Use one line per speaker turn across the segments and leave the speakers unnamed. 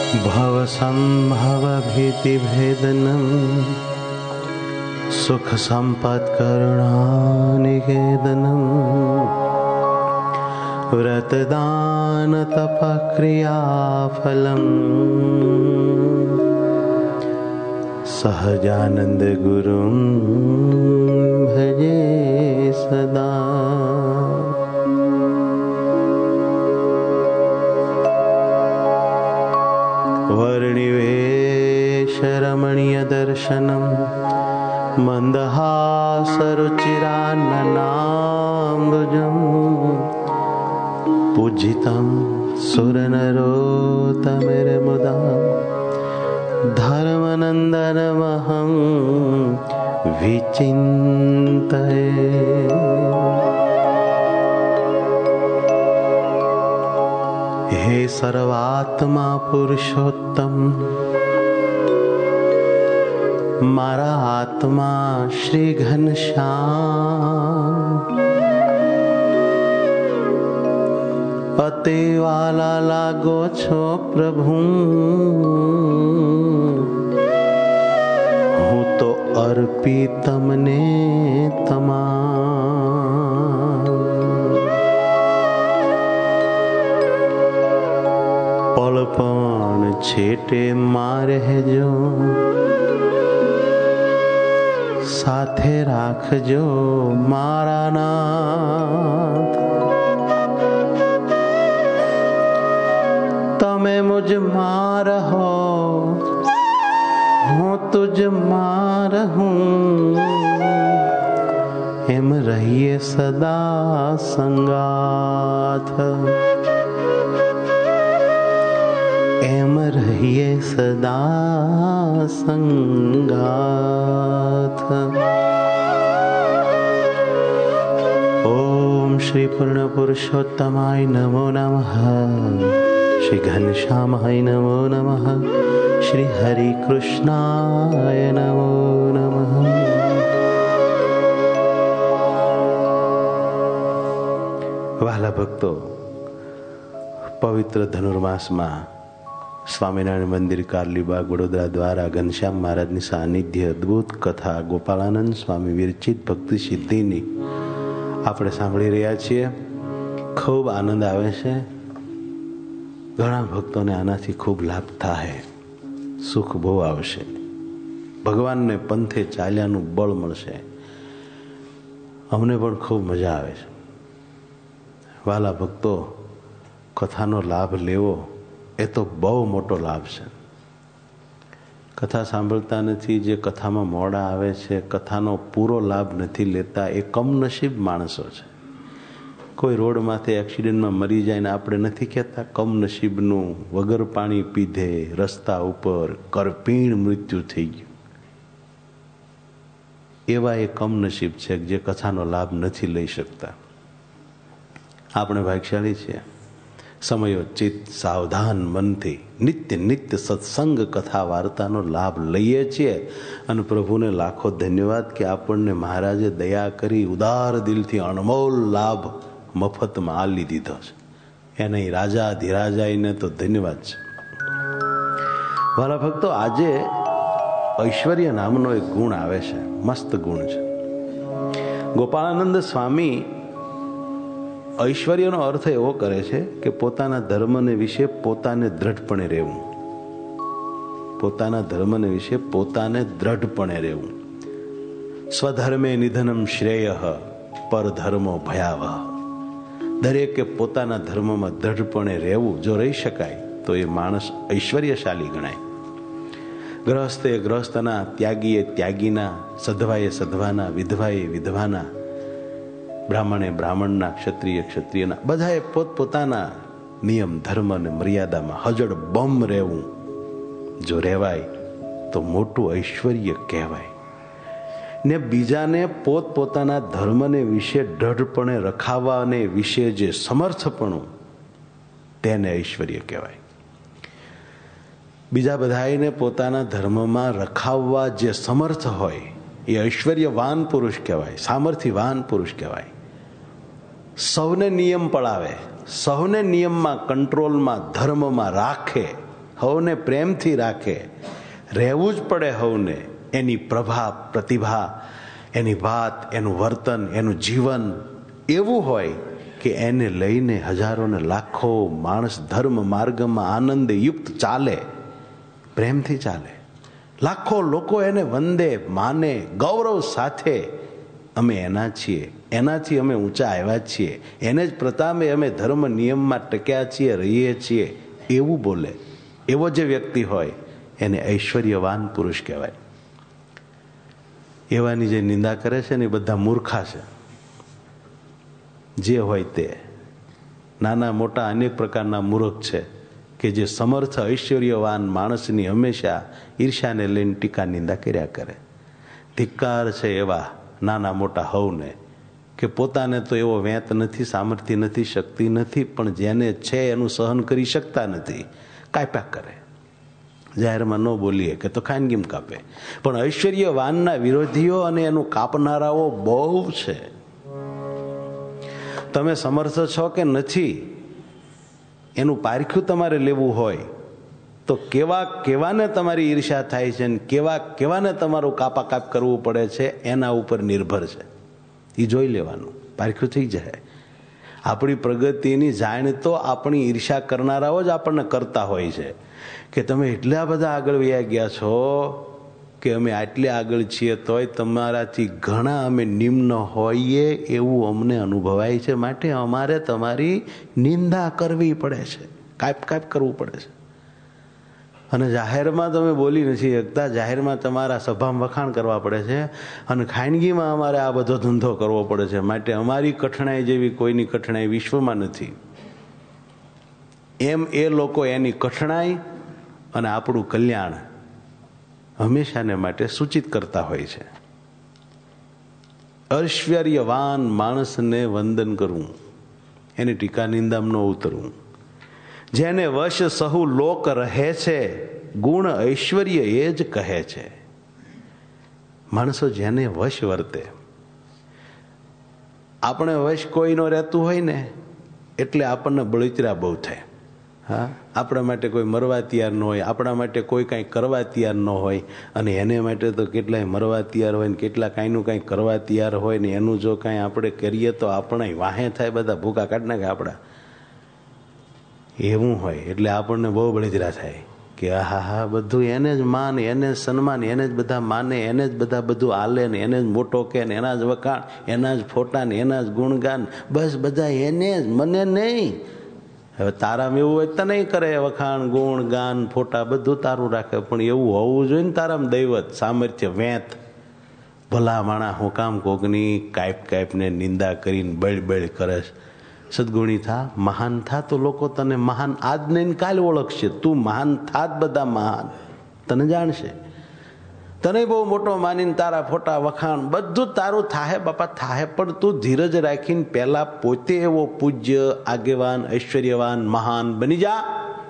भवसम्भवभीतिभेदनं सुखसम्पत्करुणानिकेतनं व्रतदानतपक्रियाफलं सहजानन्दगुरुं भजे सदा। वर्णिवेशरमणीयदर्शनं मन्दहासरुचिराननाम्बुजं पूजितं सुरनरोत्तमैर्मुदा धर्मनन्दनमहं विचिन्तये। हे सर्वात्मा पुरुषोत्तम, मारा आत्मा श्री घनश्याम, अते वाला लागो छो प्रभु, हूँ तो अर्पी तमने तमाम। पलपण छेटे मारे जो, साथे राखजो मारा नाथ। तमे मुझ मार हो, हूँ तुझ मार हूँ, एम रहिए सदा संगाथ, एम रहिए सदा संगाथ। ओम श्री पूर्ण पुरुषोत्तमाय नमो नमः, श्री घनश्यामाय नमो नमः, श्री हरि कृष्णाय नमो नमः। वहाला भक्तो, पवित्र धनुर्मास में स्वामीनारायण मंदिर कार्लीबाग वडोदरा द्वारा घनश्याम महाराजनी सानिध्य अद्भुत कथा गोपालानंद स्वामी विरचित भक्ति सिद्धिनी આપણે સાંભળી રહ્યા છીએ। ખૂબ આનંદ આવે છે। ઘણા ભક્તોને આનાથી ખૂબ લાભ થાય, સુખ બહુ આવશે, ભગવાનને પંથે ચાલ્યાનું બળ મળશે। અમને પણ ખૂબ મજા આવે છે। વાલા ભક્તો, કથાનો લાભ લેવો એ તો બહુ મોટો લાભ છે। કથા સાંભળતા નથી, જે કથામાં મોડા આવે છે, કથાનો પૂરો લાભ નથી લેતા, એ કમનસીબ માણસો છે। કોઈ રોડમાંથી એક્સિડન્ટમાં મરી જાય ને આપણે નથી કહેતા કમનસીબનું, વગર પાણી પીધે રસ્તા ઉપર કરપીણ મૃત્યુ થઈ ગયું। એવા એ કમનસીબ છે જે કથાનો લાભ નથી લઈ શકતા। આપણે ભાગ્યશાળી છીએ। સમયોચિત સાવધાન મનથી નિત્ય નિત્ય સત્સંગ કથા વાર્તાનો લાભ લઈએ છીએ અને પ્રભુને લાખો ધન્યવાદ કે આપણને મહારાજે દયા કરી ઉદાર દિલથી અણમોલ લાભ મફતમાં આલી દીધો છે। એને રાજા ધીરાજાઈને તો ધન્યવાદ છે। વાલા ભક્તો, આજે ઐશ્વર્ય નામનો એક ગુણ આવે છે, મસ્ત ગુણ છે। ગોપાળાનંદ સ્વામી ઐશ્વર્યનો અર્થ એવો કરે છે કે પોતાના ધર્મને વિશે પોતાને દ્રઢપણે રહેવું, પોતાના ધર્મને વિશે પોતાને દ્રઢપણે રહેવું। સ્વધર્મે નિધનમ શ્રેયઃ પરધર્મો ભયાવહ। દરેકે પોતાના ધર્મમાં દ્રઢપણે રહેવું જો રહી શકાય તો એ માણસ ઐશ્વર્યશાળી ગણાય। ગ્રહસ્થે ગ્રહસ્થના, ત્યાગીએ ત્યાગીના, સધવાએ સધવાના, વિધવાએ વિધવાના, બ્રાહ્મણે બ્રાહ્મણના, ક્ષત્રિય ક્ષત્રિયના, બધાએ પોતપોતાના નિયમ ધર્મ અને મર્યાદામાં હજડ બમ રહેવું જો રહેવાય તો મોટું ઐશ્વર્ય કહેવાય। ને બીજાને પોતપોતાના ધર્મને વિશે દ્રઢપણે રખાવવાને વિશે જે સમર્થપણું, તેને ઐશ્વર્ય કહેવાય। બીજા બધાને પોતાના ધર્મમાં રખાવવા જે સમર્થ હોય એ ઐશ્વર્યવાન પુરુષ કહેવાય, સામર્થ્યવાન પુરુષ કહેવાય। સૌને નિયમ પડાવે, સૌને નિયમમાં, કંટ્રોલમાં, ધર્મમાં રાખે, હવને પ્રેમથી રાખે, રહેવું જ પડે હવને. એની પ્રભા પ્રતિભા, એની વાત, એનું વર્તન, એનું જીવન એવું હોય કે એને લઈને હજારો ને લાખો માણસ ધર્મ માર્ગમાં આનંદ યુક્ત ચાલે, પ્રેમથી ચાલે. લાખો લોકો એને વંદે, માને, ગૌરવ સાથે. અમે એના છીએ, એનાથી અમે ઊંચા આવ્યા છીએ, એને જ પ્રતાપે અમે ધર્મ નિયમમાં ટક્યા છીએ, રહીએ છીએ, એવું બોલે. એવો જે વ્યક્તિ હોય એને ઐશ્વર્યવાન પુરુષ કહેવાય. એવાની જે નિંદા કરે છે ને એ બધા મૂર્ખા છે. જે હોય તે નાના મોટા અનેક પ્રકારના મૂર્ખ છે કે જે સમર્થ ઐશ્વર્યવાન માણસની હંમેશા ઈર્ષ્યાને લઈને ટીકા નિંદા કર્યા કરે. ધિક્કાર છે એવા નાના મોટા હવને કે પોતાને તો એવો વેંત નથી, સામર્થ્ય નથી, શક્તિ નથી, પણ જેને છે એનું સહન કરી શકતા નથી, કાપ્યા કરે. જાહેરમાં ન બોલીએ કે તો ખાનગીમ કાપે. પણ ઐશ્વર્યવાનના વિરોધીઓ અને એનું કાપનારાઓ બહુ છે. તમે સમર્થ છો કે નથી એનું પારખ્યું તમારે લેવું હોય તો કેવાને તમારી ઈર્ષ્યા થાય છે ને કેવાને તમારું કાપાકાપ કરવું પડે છે એના ઉપર નિર્ભર છે. એ જોઈ લેવાનું, પારખ્યું થઈ જાય. આપણી પ્રગતિની જાણ તો આપણી ઈર્ષ્યા કરનારાઓ જ આપણને કરતા હોય છે કે તમે એટલા બધા આગળ વયા ગયા છો કે અમે આટલે આગળ છીએ તોય તમારાથી ઘણા અમે નિમ્ન હોઈએ એવું અમને અનુભવાય છે, માટે અમારે તમારી નિંદા કરવી પડે છે, કાપ કરવું પડે છે. અને જાહેરમાં તમે બોલી નથી શકતા, જાહેરમાં તમારા સભામાં વખાણ કરવા પડે છે, અને ખાનગીમાં અમારે આ બધો ધંધો કરવો પડે છે, માટે અમારી કઠણાઈ જેવી કોઈની કઠણાઈ વિશ્વમાં નથી. એમ એ લોકો એની કઠણાઈ અને આપણું કલ્યાણ હંમેશાને માટે સૂચિત કરતા હોય છે. ઐશ્વર્યવાન માણસને વંદન કરવું, એની ટીકા નિંદામાં ન ઉતરવું. જેને વશ સહુ લોક રહે છે, ગુણ ઐશ્વર્ય એ જ કહે છે. માણસો જેને વશ વર્તે, આપણે વશ કોઈનો રહેતું હોય ને એટલે આપણને બળતરા બહુ થાય. હા, આપણા માટે કોઈ મરવા તૈયાર ન હોય, આપણા માટે કોઈ કાંઈ કરવા તૈયાર ન હોય, અને એને માટે તો કેટલાય મરવા તૈયાર હોય ને કેટલા કાંઈનું કાંઈ કરવા તૈયાર હોય ને એનું જો કાંઈ આપણે કરીએ તો આપણે વાહે થાય, બધા ભૂકા કાઢી નાખે આપણા. એવું હોય એટલે આપણને બહુ બળતરા થાય કે હા હા બધું એને જ માન, એને જ સન્માન, એને જ બધા માને, એને જ બધા બધું આલે ને એને જ મોટો કે ને એના જ વખાણ, એના જ ફોટા ને એના જ ગુણગાન, બસ બધા એને જ, મને નહીં. હવે તારામાં એવું હોય તો નહીં કરે વખાણ, ગુણ ગાન, ફોટા બધું તારું રાખે, પણ એવું હોવું જોઈએ ને તારામાં દૈવત, સામર્થ્ય, વેંત. ભલા માણા હું કામ કોકની કાપને નિંદા કરીને બળ કરે છે. સદગુણી થા, મહાન થા તો લોકો તને મહાન આજ નહીં કાલે ઓળખશે. તું મહાન થાત બધા મહાન તને જાણશે. તને બહુ મોટો માનીને તારા ફોટા વખાણ બધું તારું થાહે બાપા થાહે, પણ તું ધીરજ રાખીને પહેલા પોતે એવો પૂજ્ય, આગેવાન, ઐશ્વર્યવાન, મહાન બની જા.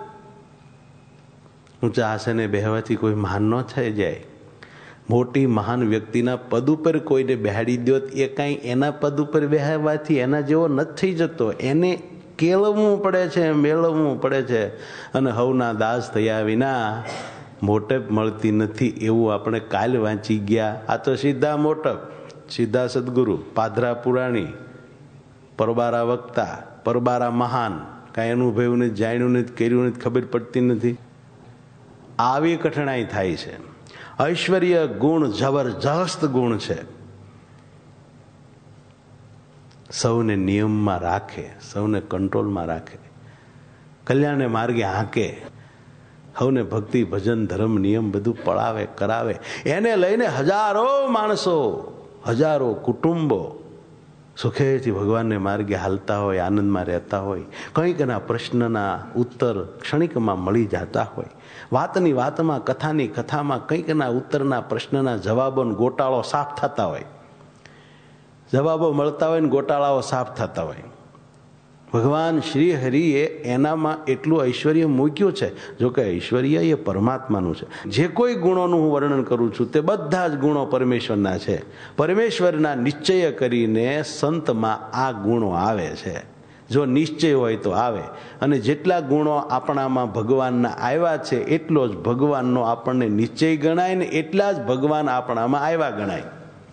ઊંચા આસને બેહવાથી કોઈ મહાન ન થઈ જાય. મોટી મહાન વ્યક્તિના પદ ઉપર કોઈને બેહાડી દો એ કાંઈ એના પદ ઉપર બેહાડવાથી એના જેવો નથી થઈ જતો. એને કેળવવું પડે છે, મેળવવું પડે છે. અને હવના દાસ થયા વિના મોટપ મળતી નથી એવું આપણે કાલ વાંચી ગયા. આ તો સીધા મોટપ, સીધા સદગુરુ, પાધરા પુરાણી, પરબારા વક્તા, પરબારા મહાન, કાંઈ અનુભવ્યું નથી, જાણ્યું નથી, કર્યું નથી, ખબર પડતી નથી. આવી કઠણાઈ થાય છે. ઐશ્વર્ય ગુણ જબરજસ્ત ગુણ છે. સૌને નિયમમાં રાખે, સૌને કંટ્રોલમાં રાખે, કલ્યાણને માર્ગે હાંકે, સૌને ભક્તિ, ભજન, ધર્મ, નિયમ બધું પળાવે, કરાવે. એને લઈને હજારો માણસો, હજારો કુટુંબો સુખેથી ભગવાનને માર્ગે હાલતા હોય, આનંદમાં રહેતા હોય. કંઈક એના પ્રશ્નના ઉત્તર ક્ષણિકમાં મળી જતા હોય. વાતની વાતમાં, કથાની કથામાં કંઈકના ઉત્તરના પ્રશ્નના જવાબો ગોટાળો સાફ થતા હોય. જવાબો મળતા હોય ને ગોટાળાઓ સાફ થતા હોય. ભગવાન શ્રી હરિએ એનામાં એટલું ઐશ્વર્ય મૂક્યું છે. જો કે ઐશ્વર્ય એ પરમાત્માનું છે. જે કોઈ ગુણોનું હું વર્ણન કરું છું તે બધા જ ગુણો પરમેશ્વરના છે. પરમેશ્વરના નિશ્ચય કરીને સંતમાં આ ગુણો આવે છે. જો નિશ્ચય હોય તો આવે. અને જેટલા ગુણો આપણામાં ભગવાનના આવ્યા છે એટલો જ ભગવાનનો આપણને નિશ્ચય ગણાય ને એટલા જ ભગવાન આપણામાં આવ્યા ગણાય.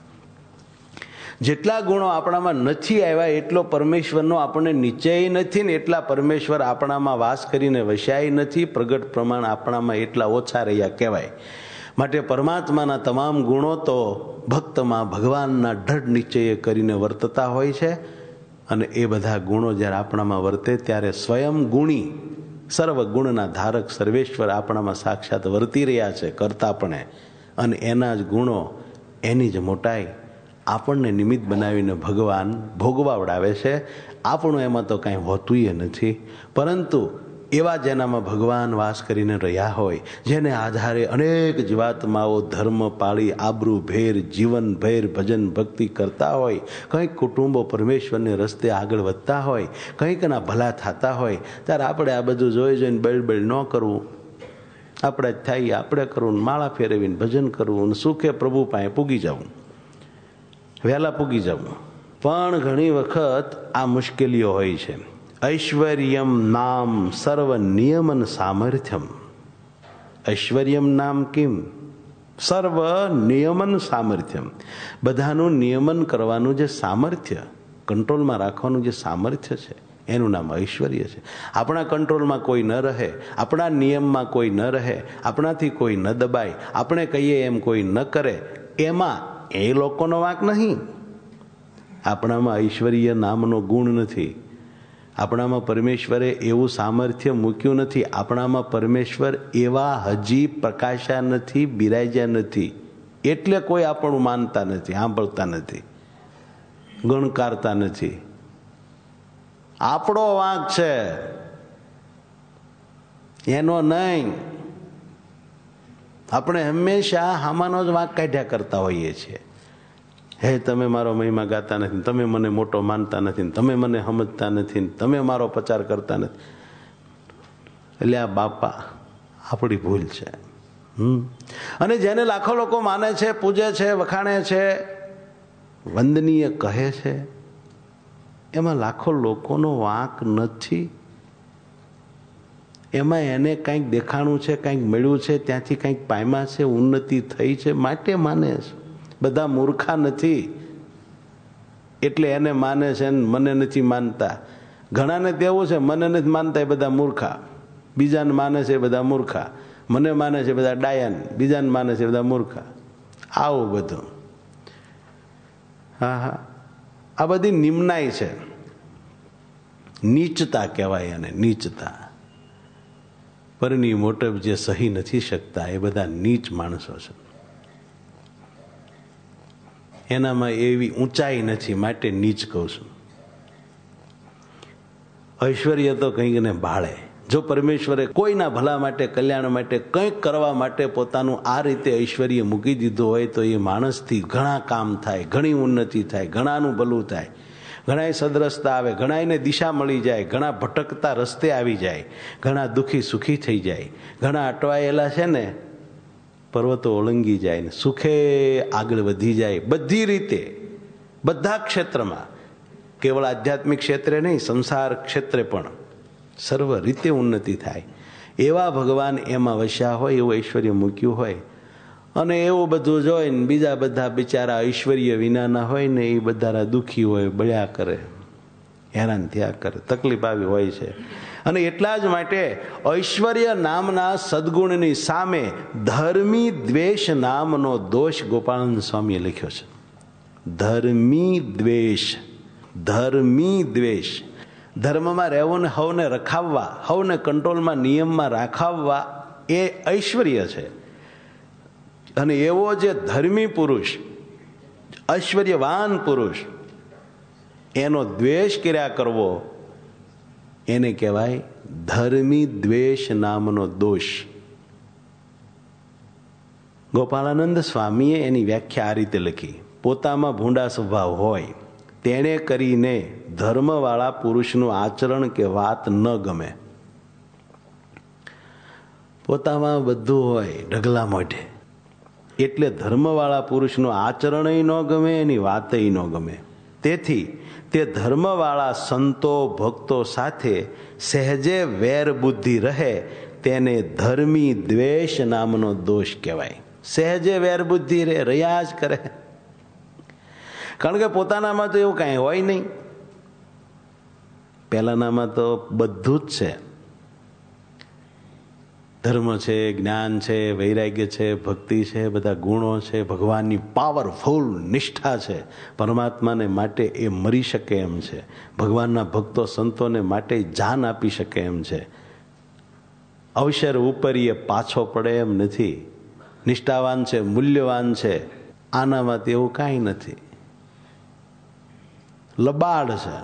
જેટલા ગુણો આપણામાં નથી આવ્યા એટલો પરમેશ્વરનો આપણને નિશ્ચય નથી ને એટલા પરમેશ્વર આપણામાં વાસ કરીને વસ્યાય નથી. પ્રગટ પ્રમાણ આપણામાં એટલા ઓછા રહ્યા કહેવાય. માટે પરમાત્માના તમામ ગુણો તો ભક્તમાં ભગવાનના દૃઢ નિશ્ચય કરીને વર્તતા હોય છે. અને એ બધા ગુણો જ્યારે આપણામાં વર્તે ત્યારે સ્વયં ગુણી સર્વ ગુણના ધારક સર્વેશ્વર આપણામાં સાક્ષાત વર્તી રહ્યા છે કરતાપણે. અને એના જ ગુણો એની જ મોટાઈ આપણને નિમિત્ત બનાવીને ભગવાન ભોગવાવડાવે છે. આપણું એમાં તો કાંઈ હોતુંય નથી. પરંતુ એવા જેનામાં ભગવાન વાસ કરીને રહ્યા હોય, જેને આધારે અનેક જીવાત્માઓ ધર્મ પાળી આબરૂ ભેર જીવન ભેર ભજન ભક્તિ કરતા હોય, કંઈક કુટુંબો પરમેશ્વરને રસ્તે આગળ વધતા હોય, કંઈકના ભલા થતા હોય, ત્યારે આપણે આ બધું જોઈ જોઈને બેળ ન કરવું. આપણે જ થાય આપણે કરવું, માળા ફેરવીને ભજન કરવું, સુખે પ્રભુ પાસે પૂગી જવું, વહેલા પૂગી જવું. પણ ઘણી વખત આ મુશ્કેલીઓ હોય છે. ઐશ્વર્યમ નામ સર્વ નિયમન સામર્થ્યમ. ઐશ્વર્યમ નામ કિમ? સર્વ નિયમન સામર્થ્યમ. બધાનું નિયમન કરવાનું જે સામર્થ્ય, કંટ્રોલમાં રાખવાનું જે સામર્થ્ય છે એનું નામ ઐશ્વર્ય છે. આપણા કંટ્રોલમાં કોઈ ન રહે, આપણા નિયમમાં કોઈ ન રહે, આપણાથી કોઈ ન દબાય, આપણે કહીએ એમ કોઈ ન કરે, એમાં એ લોકોનો વાંક નહીં. આપણામાં ઐશ્વર્ય નામનો ગુણ નથી. આપણામાં પરમેશ્વરે એવું સામર્થ્ય મૂક્યું નથી. આપણામાં પરમેશ્વર એવા હજી પ્રકાશ્યા નથી, બિરાજ્યા નથી. એટલે કોઈ આપણું માનતા નથી, સાંભળતા નથી, ગણકારતા નથી. આપણો વાંક છે, એનો નહીં. આપણે હંમેશા હામાનો જ વાંક કાઢ્યા કરતા હોઈએ છીએ. હે તમે મારો મહિમા ગાતા નથી, તમે મને મોટો માનતા નથી, તમે મને સમજતા નથી, તમે મારો પ્રચાર કરતા નથી. એટલે આ બાપા આપણી ભૂલ છે. અને જેને લાખો લોકો માને છે, પૂજે છે, વખાણે છે, વંદનીય કહે છે, એમાં લાખો લોકોનો વાંક નથી. એમાં એને કંઈક દેખાણું છે, કંઈક મળ્યું છે, ત્યાંથી કંઈક પામ્યા છે, ઉન્નતિ થઈ છે, માટે માને છે. બધા મૂર્ખા નથી એટલે એને માને છે, મને નથી માનતા. ઘણાને તેવું છે, મને નથી માનતા એ બધા મૂર્ખા, બીજાને માને છે બધા મૂર્ખા, મને માને છે બધા ડાયન, બીજાને માને છે બધા મૂર્ખા. આવું બધું. હા, આ બધી નિમ્નાઈ છે, નીચતા કહેવાય એને, નીચતા. પરની મોટપ જે સહી નથી શકતા એ બધા નીચ માણસો છે. એનામાં એવી ઊંચાઈ નથી, માટે નીચ કહું છું. ઐશ્વર્ય તો કંઈક ને ભાળે. જો પરમેશ્વરે કોઈના ભલા માટે, કલ્યાણ માટે, કંઈક કરવા માટે પોતાનું આ રીતે ઐશ્વર્ય મૂકી દીધું હોય તો એ માણસથી ઘણા કામ થાય, ઘણી ઉન્નતિ થાય, ઘણાનું ભલું થાય, ઘણા સદરસ્તા આવે, ઘણાને દિશા મળી જાય, ઘણા ભટકતા રસ્તે આવી જાય, ઘણા દુઃખી સુખી થઈ જાય, ઘણા અટવાયેલા છે ને પર્વતો ઓળંગી જાય ને સુખે આગળ વધી જાય. બધી રીતે, બધા ક્ષેત્રમાં, કેવળ આધ્યાત્મિક ક્ષેત્રે નહીં, સંસાર ક્ષેત્રે પણ સર્વ રીતે ઉન્નતિ થાય. એવા ભગવાન એમાં વસ્યા હોય, એવું ઐશ્વર્ય મૂક્યું હોય. અને એવું બધું જોઈને બીજા બધા બિચારા ઐશ્વર્ય વિનાના હોય ને એ બધા દુઃખી હોય, બળ્યા કરે, હેરાન થયા કરે, તકલીફ આવી હોય છે. અને એટલા જ માટે ઐશ્વર્ય નામના સદગુણની સામે ધર્મી દ્વેષ નામનો દોષ ગોપાળાનંદ સ્વામીએ લખ્યો છે. ધર્મી દ્વેષ, ધર્મી દ્વેષ. ધર્મમાં રહેવું ને હવને રખાવવા, હવને કંટ્રોલમાં, નિયમમાં રાખાવવા એ ઐશ્વર્ય છે. અને એવો જે ધર્મી પુરુષ, ઐશ્વર્યવાન પુરુષ, એનો દ્વેષ કર્યા કરવો એને કહેવાય ધર્મી દ્વેષ નામનો દોષ. ગોપાળાનંદ સ્વામીએ એની વ્યાખ્યા આ રીતે લખી. પોતામાં ભૂંડા સ્વભાવ હોય તેણે કરીને ધર્મવાળા પુરુષનું આચરણ કે વાત ન ગમે. પોતામાં બધું હોય ઢગલા મોઢે, એટલે ધર્મવાળા પુરુષનું આચરણય ન ગમે, એની વાતય ન ગમે. તેથી તે ધર્મવાળા સંતો ભક્તો સાથે સહેજે વેર બુદ્ધિ રહે તેને ધર્મી દ્વેષ નામનો દોષ કહેવાય. સહેજે વેર બુદ્ધિ રહ્યા જ કરે, કારણ કે પોતાનામાં તો એવું કાંઈ હોય નહીં. પહેલાનામાં તો બધું જ છે. ધર્મ છે, જ્ઞાન છે, વૈરાગ્ય છે, ભક્તિ છે, બધા ગુણો છે, ભગવાનની પાવરફુલ નિષ્ઠા છે, પરમાત્માને માટે એ મરી શકે એમ છે, ભગવાનના ભક્તો સંતોને માટે જાન આપી શકે એમ છે. અવસર ઉપર એ પાછો પડે એમ નથી. નિષ્ઠાવાન છે, મૂલ્યવાન છે. આનામાં એવું કાંઈ નથી. લબાડ છે.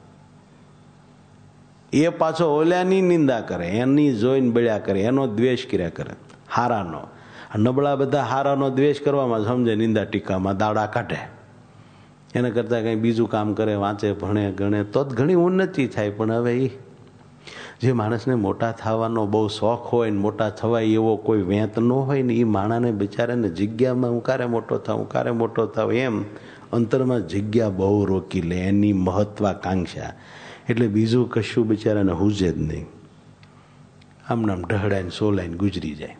એ પાછો ઓલ્યાની નિંદા કરે, એની જોઈને બળ્યા કરે, એનો દ્વેષ કર્યા કરે. હારાનો નબળા બધા હારાનો દ્વેષ કરવામાં સમજે, નિંદા ટીકામાં દાડા કાઢે. એને કરતાં કંઈ બીજું કામ કરે, વાંચે, ભણે, ગણે તો જ ઘણી ઉન્નતિ થાય. પણ હવે એ જે માણસને મોટા થવાનો બહુ શોખ હોય ને મોટા થવાય એવો કોઈ વેંત ન હોય ને, એ માણાને બિચારાને જગ્યામાં હું કારે મોટો થાવ, હું કારે મોટો થાવ એમ અંતરમાં જગ્યા બહુ રોકી લે, એની મહત્વાકાંક્ષા. એટલે બીજું કશું બિચારાને હુજે જ નહીં. આમનામ ઢહડાઈને સોલાઈને ગુજરી જાય.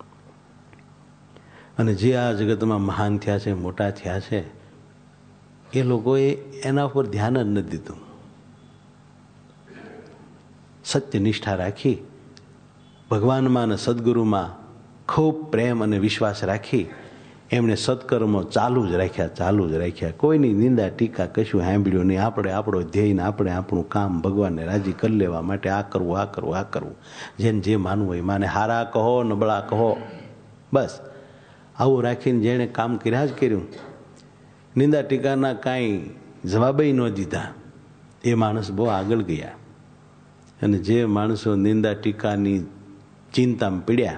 અને જે આ જગતમાં મહાન થયા છે, મોટા થયા છે, એ લોકોએ એના ઉપર ધ્યાન જ નથી દીધું. સત્ય નિષ્ઠા રાખી, ભગવાનમાં અને સદગુરુમાં ખૂબ પ્રેમ અને વિશ્વાસ રાખી એમણે સત્કર્મો ચાલુ જ રાખ્યા. કોઈની નિંદા ટીકા કશું સાંભળ્યું નહીં. આપણે આપણો ધ્યેયને આપણે આપણું કામ ભગવાનને રાજી કરી લેવા માટે આ કરવું. જેને જે માનવું હોય માને. હારા કહો, નબળા કહો, બસ આવું રાખીને જેણે કામ કર્યા જ કર્યું. નિંદા ટીકાના કાંઈ જવાબય ન દીધા એ માણસ બહુ આગળ ગયા. અને જે માણસો નિંદા ટીકાની ચિંતામાં પીડ્યા,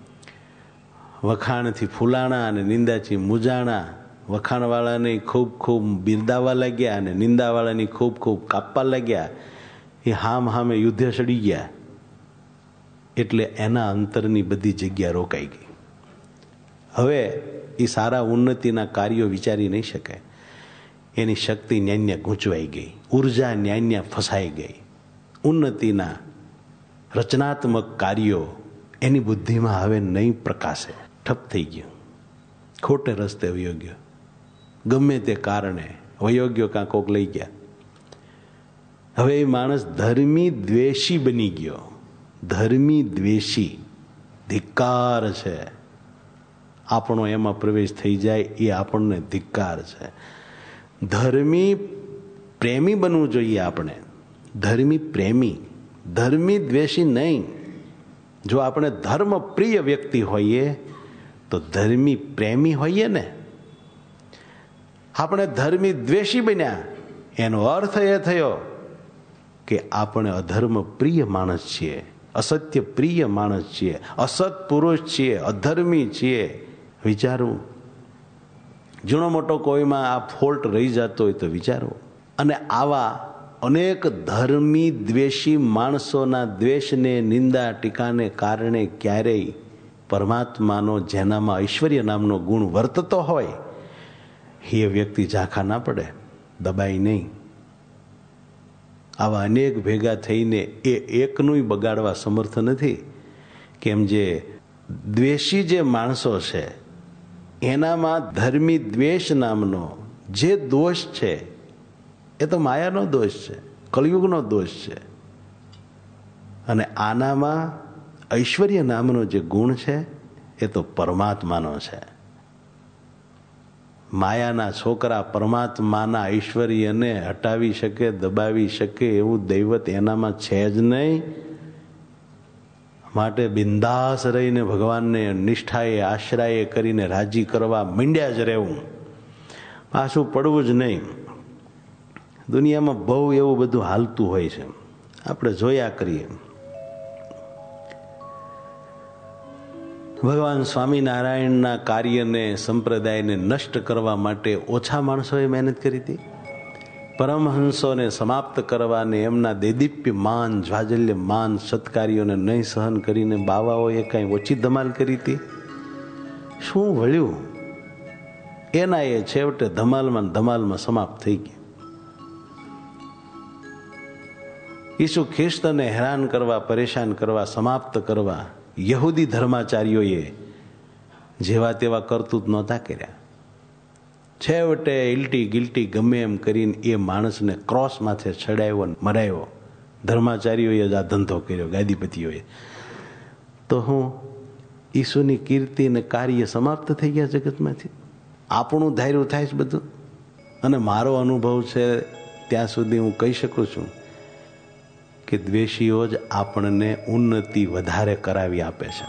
વખાણથી ફૂલાણા અને નિંદાથી મૂજાણા, વખાણવાળાને ખૂબ ખૂબ બિરદાવવા લાગ્યા અને નિંદાવાળાની ખૂબ ખૂબ કાપવા લાગ્યા, એ હામે યુદ્ધે સડી ગયા. એટલે એના અંતરની બધી જગ્યા રોકાઈ ગઈ. હવે એ સારા ઉન્નતિના કાર્યો વિચારી નહીં શકે. એની શક્તિ ન્યાન્ય ગૂંચવાઈ ગઈ, ઉર્જા ન્યાન્ય ફસાઈ ગઈ. ઉન્નતિના રચનાત્મક કાર્યો એની બુદ્ધિમાં હવે નહીં પ્રકાશે. ઠપ થઈ ગયું, ખોટે રસ્તે વયોગ્ય, ગમે તે કારણે વયોગ્ય કાં કોક લઈ ગયા. હવે એ માણસ ધર્મી દ્વેષી બની ગયો. ધર્મી દ્વેષી, ધિક્કાર છે. આપણો એમાં પ્રવેશ થઈ જાય એ આપણને ધિક્કાર છે. ધર્મી પ્રેમી બનવું જોઈએ આપણે. ધર્મી પ્રેમી, ધર્મી દ્વેષી નહીં. જો આપણે ધર્મ પ્રિય વ્યક્તિ હોઈએ તો ધર્મી પ્રેમી હોઈએ ને. આપણે ધર્મી દ્વેષી બન્યા એનો અર્થ એ થયો કે આપણે અધર્મ પ્રિય માણસ છીએ, અસત્ય પ્રિય માણસ છીએ, અસત પુરુષ છીએ, અધર્મી છીએ. વિચારવું. ઝીણો મોટો કોઈમાં આ ફોલ્ટ રહી જતો હોય તો વિચારો. અને આવા અનેક ધર્મી દ્વેષી માણસોના દ્વેષને, નિંદા ટીકાને કારણે ક્યારેય પરમાત્માનો, જેનામાં ઐશ્વર્ય નામનો ગુણ વર્તતો હોય, એ વ્યક્તિ ઝાંખા ના પડે, દબાય નહીં. આવા અનેક ભેગા થઈને એ એકનું બગાડવા સમર્થ નથી. કેમ જે દ્વેષી જે માણસો છે એનામાં ધર્મી દ્વેષ નામનો જે દોષ છે એ તો માયાનો દોષ છે, કળિયુગનો દોષ છે. અને આનામાં ઐશ્વર્ય નામનો જે ગુણ છે એ તો પરમાત્માનો છે. માયાના છોકરા પરમાત્માના ઐશ્વર્યને હટાવી શકે, દબાવી શકે એવું દૈવત એનામાં છે જ નહીં. માટે બિંદાસ રહીને ભગવાનને નિષ્ઠાએ, આશ્રય કરીને રાજી કરવા માંડ્યા જ રહેવું, પાછું પડવું જ નહીં. દુનિયામાં બહુ એવું બધું હાલતું હોય છે, આપણે જોયા કરીએ. ભગવાન સ્વામિનારાયણના કાર્યને, સંપ્રદાયને નષ્ટ કરવા માટે ઓછા માણસોએ મહેનત કરી હતી. પરમહંસોને સમાપ્ત કરવાને, એમના દેદીપ્યમાન, જ્વાજલ્યમાન સત્કાર્યોને નહીં સહન કરીને બાવાઓએ કાંઈ ઓછી ધમાલ કરી હતી. શું વળ્યું? એના એ છેવટે ધમાલમાં સમાપ્ત થઈ ગયા. ઈસુ ખ્રિસ્તને હેરાન કરવા, પરેશાન કરવા, સમાપ્ત કરવા યહૂદી ધર્માચાર્યોએ જેવા તેવા કરતૂત નહોતા કર્યા. છેવટે ઇલ્ટી ગિલ્ટી ગમે એમ કરીને એ માણસને ક્રોસ માથે ચડાવ્યો, મરાયો. ધર્માચાર્યોએ જ આ ધંધો કર્યો, ગાદીપતિઓએ. તો હું ઈસુની કીર્તિ અને કાર્ય સમાપ્ત થઈ ગયા જગતમાંથી. આપણું ધાર્યું થાય છે બધું. અને મારો અનુભવ છે ત્યાં સુધી હું કહી શકું છું કે દ્વેષીઓ જ આપણને ઉન્નતિ વધારે કરાવી આપે છે.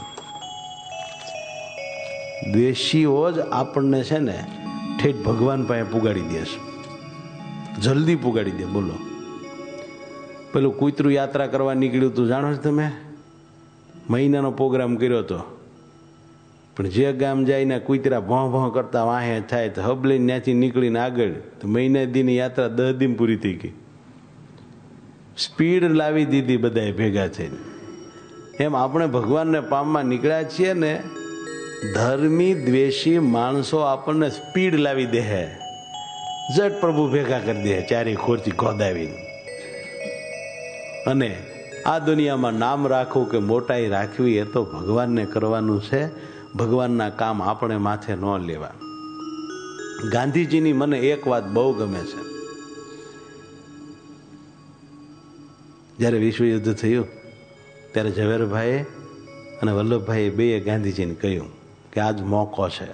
દ્વેષીઓ જ આપણને છે ને ઠેઠ ભગવાન પાસે પુગાડી દે છે, જલ્દી પુગાડી દે. બોલો, પેલું કૂતરું યાત્રા કરવા નીકળ્યું તું, જાણો છો તમે? મહિનાનો પ્રોગ્રામ કર્યો હતો, પણ જે ગામ જાય ને કૂતરા ભોં ભોં કરતા વાહે થાય તો હબલીને ત્યાંથી નીકળીને આગળ તો મહિના દીની યાત્રા 10 દિન પૂરી થઈ ગઈ. સ્પીડ લાવી દીધી બધાએ ભેગા થઈને. એમ આપણે ભગવાનને પામવા નીકળ્યા છીએ ને, ધર્મી દ્વેષી માણસો આપણને સ્પીડ લાવી દે હે, જટ પ્રભુ ભેગા કરી દે ચારે ખોરથી ગોદાવીને. અને આ દુનિયામાં નામ રાખવું કે મોટાઈ રાખવી એ તો ભગવાનને કરવાનું છે. ભગવાનના કામ આપણે માથે ન લેવા. ગાંધીજીની મને એક વાત બહુ ગમે છે. જ્યારે વિશ્વ યુદ્ધ થયું ત્યારે ઝવેરભાઈએ અને વલ્લભભાઈએ બેએ ગાંધીજીને કહ્યું કે આજ મોકો છે,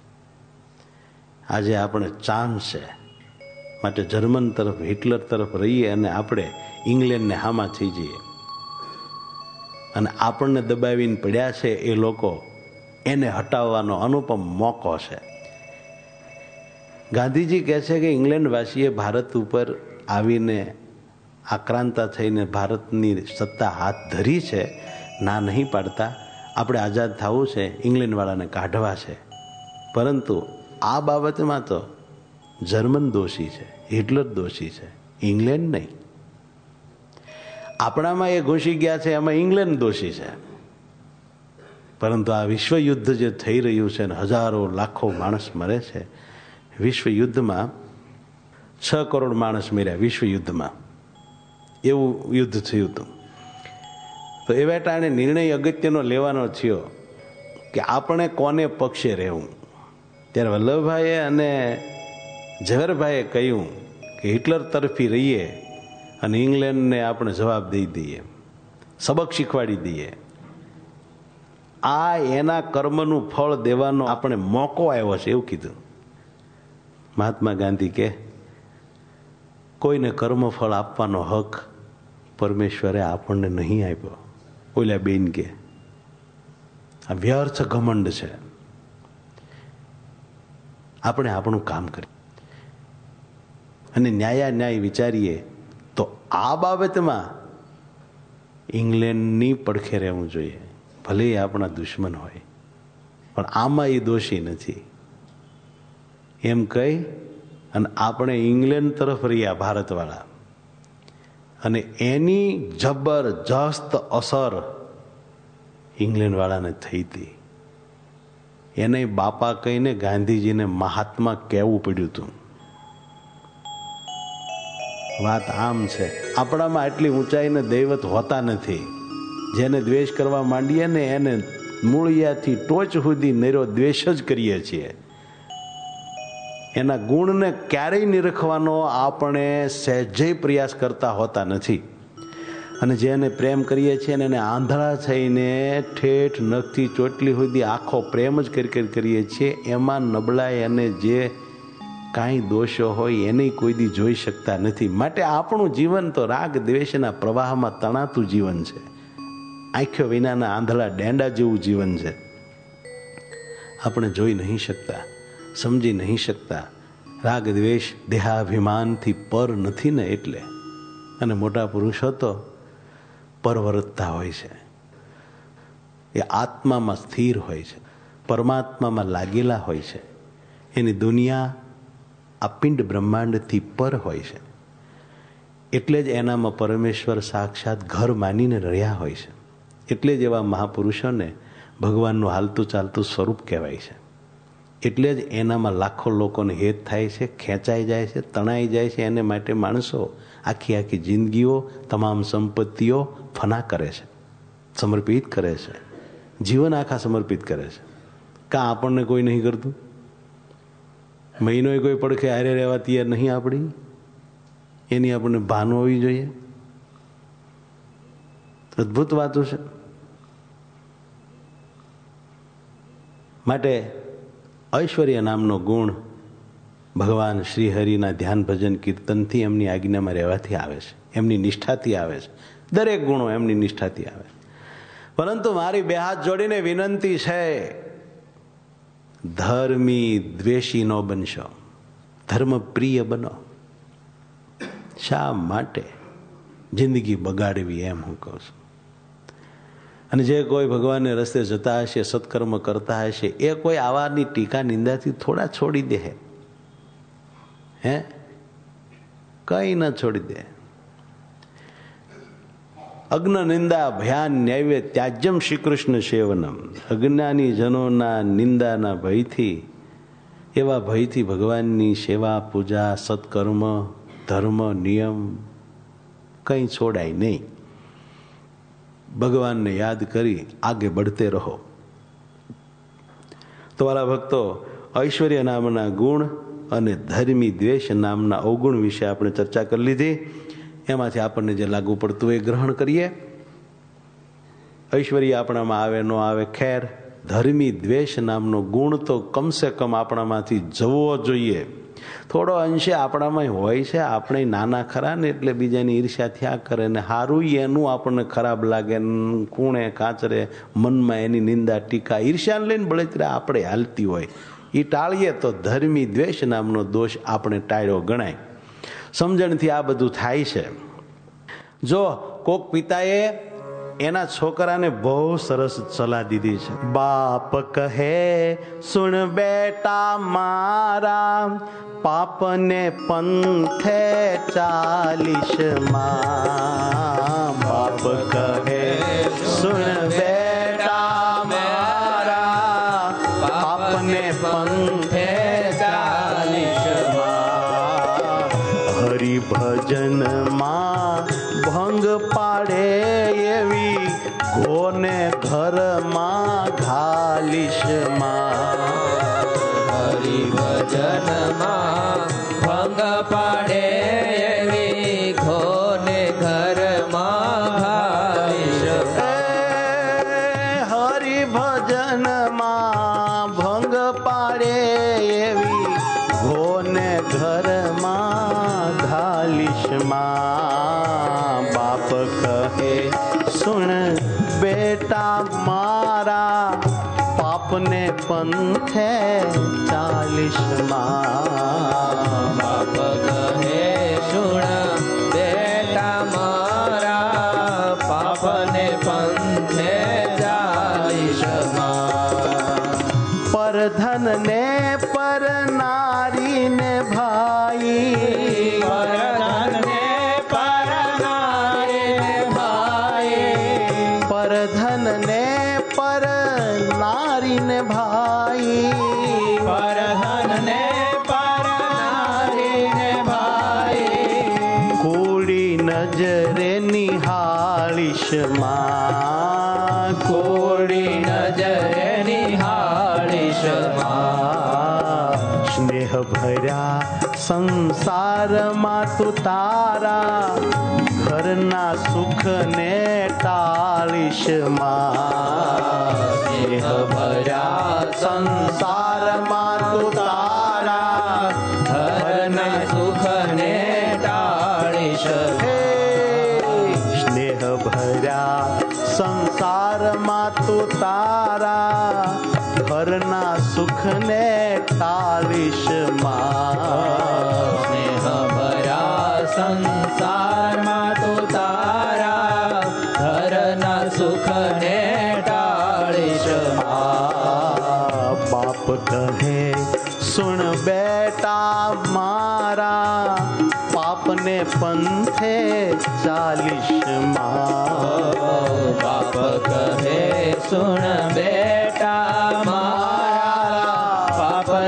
આજે આપણે ચાન્સ છે, માટે જર્મન તરફ, હિટલર તરફ રહીએ અને આપણે ઇંગ્લેન્ડને હામા થઈ જઈએ. અને આપણને દબાવીને પડ્યા છે એ લોકો, એને હટાવવાનો અનુપમ મોકો છે. ગાંધીજી કહે છે કે ઇંગ્લેન્ડવાસીએ ભારત ઉપર આવીને આક્રાંતા થઈને ભારતની સત્તા હાથ ધરી છે, ના નહીં પાડતા. આપણે આઝાદ થવું છે, ઇંગ્લેન્ડવાળાને કાઢવા છે. પરંતુ આ બાબતમાં તો જર્મન દોષી છે, હિટલર દોષી છે, ઇંગ્લેન્ડ નહીં. આપણામાં એ ઘૂસી ગયા છે, એમાં ઇંગ્લેન્ડ દોષી છે. પરંતુ આ વિશ્વ યુદ્ધ જે થઈ રહ્યું છે ને હજારો લાખો માણસ મરે છે, વિશ્વ યુદ્ધમાં 6 કરોડ માણસ મર્યા વિશ્વ યુદ્ધમાં, એવું યુદ્ધ થયું હતું. તો એ વેટાણે નિર્ણય અગત્યનો લેવાનો થયો કે આપણે કોને પક્ષે રહેવું. ત્યારે વલ્લભભાઈએ અને ઝવેરભાઈએ કહ્યું કે હિટલર તરફી રહીએ અને ઇંગ્લેન્ડને આપણે જવાબ દઈ દઈએ, સબક શીખવાડી દઈએ. આ એના કર્મનું ફળ દેવાનો આપણે મોકો આવ્યો છે, એવું કીધું. મહાત્મા ગાંધી કે કોઈને કર્મફળ આપવાનો હક પરમેશ્વરે આપણને નહીં આપ્યો. ઓલા બેન કે આ વ્યર્થ ઘમંડ છે. આપણે આપણું કામ કરીએ અને ન્યાય વિચારીએ તો આ બાબતમાં ઇંગ્લેન્ડની પડખે રહેવું જોઈએ, ભલે એ આપણા દુશ્મન હોય, પણ આમાં એ દોષી નથી. એમ કહી અને આપણે ઇંગ્લેન્ડ તરફ રહ્યા ભારતવાળા, અને એની જબરજસ્ત અસર ઇંગ્લેન્ડવાળાને થઈ હતી. એને બાપા કહીને ગાંધીજીને મહાત્મા કહેવું પડ્યું હતું. વાત આમ છે. આપણામાં આટલી ઊંચાઈને દૈવત હોતા નથી. જેને દ્વેષ કરવા માંડીએ ને એને મૂળિયાથી ટોચ સુધી નિરો દ્વેષ જ કરીએ છીએ. એના ગુણને ક્યારેય નિરખવાનો આપણે સહેજે પ્રયાસ કરતા હોતા નથી. અને જેને પ્રેમ કરીએ છીએ ને એને આંધળા થઈને ઠેઠ નખથી ચોટલી સુધી આખો પ્રેમ જ કરીએ છીએ. એમાં નબળાઈ અને જે કાંઈ દોષો હોય એને કોઈ દી જોઈ શકતા નથી. માટે આપણું જીવન તો રાગ દ્વેષના પ્રવાહમાં તણાતું જીવન છે. આંખો વિનાના આંધળા ડેંડા જેવું જીવન છે. આપણે જોઈ નહીં શકતા, સમજી નહીં શકતા. રાગ દ્વેષ દેહાભિમાનથી પર નથી ને એટલે. અને મોટા પુરુષો તો પરવર્તતા હોય છે, એ આત્મામાં સ્થિર હોય છે, પરમાત્મામાં લાગેલા હોય છે. એની દુનિયા આ પિંડ બ્રહ્માંડથી પર હોય છે. એટલે જ એનામાં પરમેશ્વર સાક્ષાત ઘર માનીને રહ્યા હોય છે. એટલે જ એવા મહાપુરુષોને ભગવાનનું હાલતું ચાલતું સ્વરૂપ કહેવાય છે. એટલે જ એનામાં લાખો લોકોને હેત થાય છે, ખેંચાઈ જાય છે, તણાઈ જાય છે. એને માટે માણસો આખી આખી જિંદગીઓ, તમામ સંપત્તિઓ ફના કરે છે, સમર્પિત કરે છે, જીવન આખા સમર્પિત કરે છે. કાં આપણને કોઈ નહીં કરતું? મહિનોએ કોઈ પડખે હારે રહેવા તૈયાર નહીં આપણી? એની આપણને ભાન હોવી જોઈએ. અદ્ભુત વાતો છે. માટે ઐશ્વર્ય નામનો ગુણ ભગવાન શ્રી હરિના ધ્યાન ભજન કીર્તનથી, એમની આજ્ઞામાં રહેવાથી આવે છે, એમની નિષ્ઠાથી આવે છે. દરેક ગુણો એમની નિષ્ઠાથી આવે. પરંતુ મારી બે હાથ જોડીને વિનંતી છે, ધર્મી દ્વેષી ન બનશો, ધર્મ પ્રિય બનો. શા માટે જિંદગી બગાડવી, એમ હું કહું છું. અને જે કોઈ ભગવાનને રસ્તે જતા હશે, સત્કર્મ કરતા હશે, એ કોઈ આવાની ટીકા નિંદાથી થોડા છોડી દે? હે? કઈ ન છોડી દે. અગ્ન નિંદા ભયાન ન્યાય ત્યાજ્યમ શ્રી કૃષ્ણ સેવનમ. અજ્ઞાની જનોના નિંદાના ભયથી, એવા ભયથી ભગવાનની સેવા, પૂજા, સત્કર્મ, ધર્મ, નિયમ કંઈ છોડાય નહીં. ભગવાનને યાદ કરી આગે બઢતે રહો. તો વાલા ભક્તો, ઐશ્વર્ય નામના ગુણ અને ધર્મી દ્વેષ નામના અવગુણ વિશે આપણે ચર્ચા કરી લીધી. એમાંથી આપણને જે લાગુ પડતું એ ગ્રહણ કરીએ. ઐશ્વર્ય આપણામાં આવે ન આવે ખેર, ધર્મી દ્વેષ નામનો ગુણ તો કમસે કમ આપણામાંથી જવો જોઈએ. થોડો અંશે આપણામાં હોય છે, આપણે નાના ખરા ને એટલે બીજાની ઈર્ષ્યા થયા કરે ને સારું એનું આપણને ખરાબ લાગે, કૂણે કાચરે મનમાં એની નિંદા ટીકા ઈર્ષ્યાને લઈને બળતરા આપણે હાલતી હોય. એ ટાળીએ તો ધર્મી દ્વેષ નામનો દોષ આપણે ટાળ્યો ગણાય. સમજણથી આ બધું થાય છે. જો કોક પિતાએ એના છોકરાને બહુ સરસ સલાહ દીધી છે. બાપ કહે સુણ બેટા મારા, પાપને પંથે ચાલીશ માં. બાપ કહે સુણ બેટા મારા, પાપને પંથે ચાલીશ માં. હરિભજન માં ભંગ પાડે એવી ઘોને ઘરમાં ઘાલીશ માં.
હરિભજનમાં ભંગ પાડે એવી ઘોને ઘરમાં ઘાલીશ.
હરિભજનમાં ભંગ પાડે એવી ઘોને ઘરમાં ઘાલીશ માં. બાપ કહે સુણ બેટા મારા, પાપને પંથે ચાલીશ માં.
બાપ કહે સુણ બેટા મારા, પાપને પંથે ચાલીશ માં.
પરધન ને પર નારી ને ભાઈ,
પરધન ને પર નારી ને ભાઈ,
પરધન ને પર નારી ને ભાઈ,
પરધન ને પર નારી ને ભાઈ.
કુડી નજરે નિહાળીશ માં.
કોડી નજરે નિહાળીશ માં.
સ્નેહ ભર્યા સંસારમાં તું તારા, ઘરના સુખને ટાળીશ માં.
સ્નેહ ભર્યા
સંસારમાં તું તારા,
ઘરના સુખને ટાળીશ.
સ્નેહ ભર્યા સંસારમાં તું તારા, ઘરના સુખને ટાળીશ માં.
સ્નેહ ભર્યા સંસારમાં તું તારા, ઘરના સુખને ટાળીશ માં.
બાપ કહે સુણ બેટા મારા, પાપને પંથે ચાલીશ માં.
બાપ કહે સુણ બેટા મારા, પાપ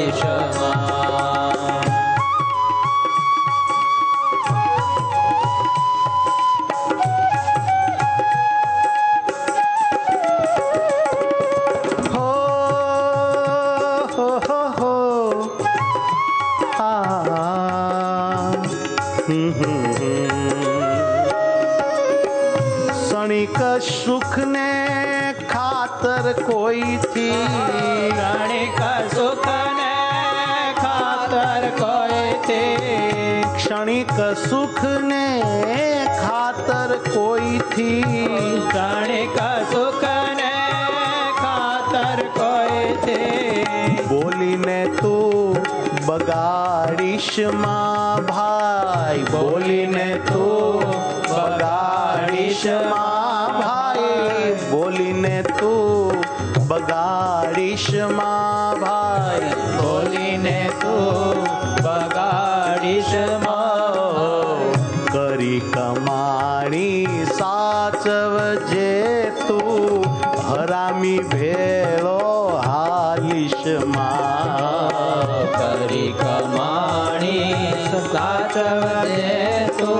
क्षणिक सुख ने खातर कोई थी,
क्षणिक सुख ने खातर कोई थी,
क्षणिक सुख ने खातर कोई थी,
क्षणिक सुख ने खातर कोई थी।
बोली ने तू बगाड़ीश माँ भाई, बोली ने तू बगाड़ीश माँ भाई, बोली ने तू बगाड़ीश माँ भाई,
बोली ने तू बगाड़ीश माँ
करी कमाणी साचवजे तू हरामी भेलो हालिश माँ,
करी कमाणी साचवजे तू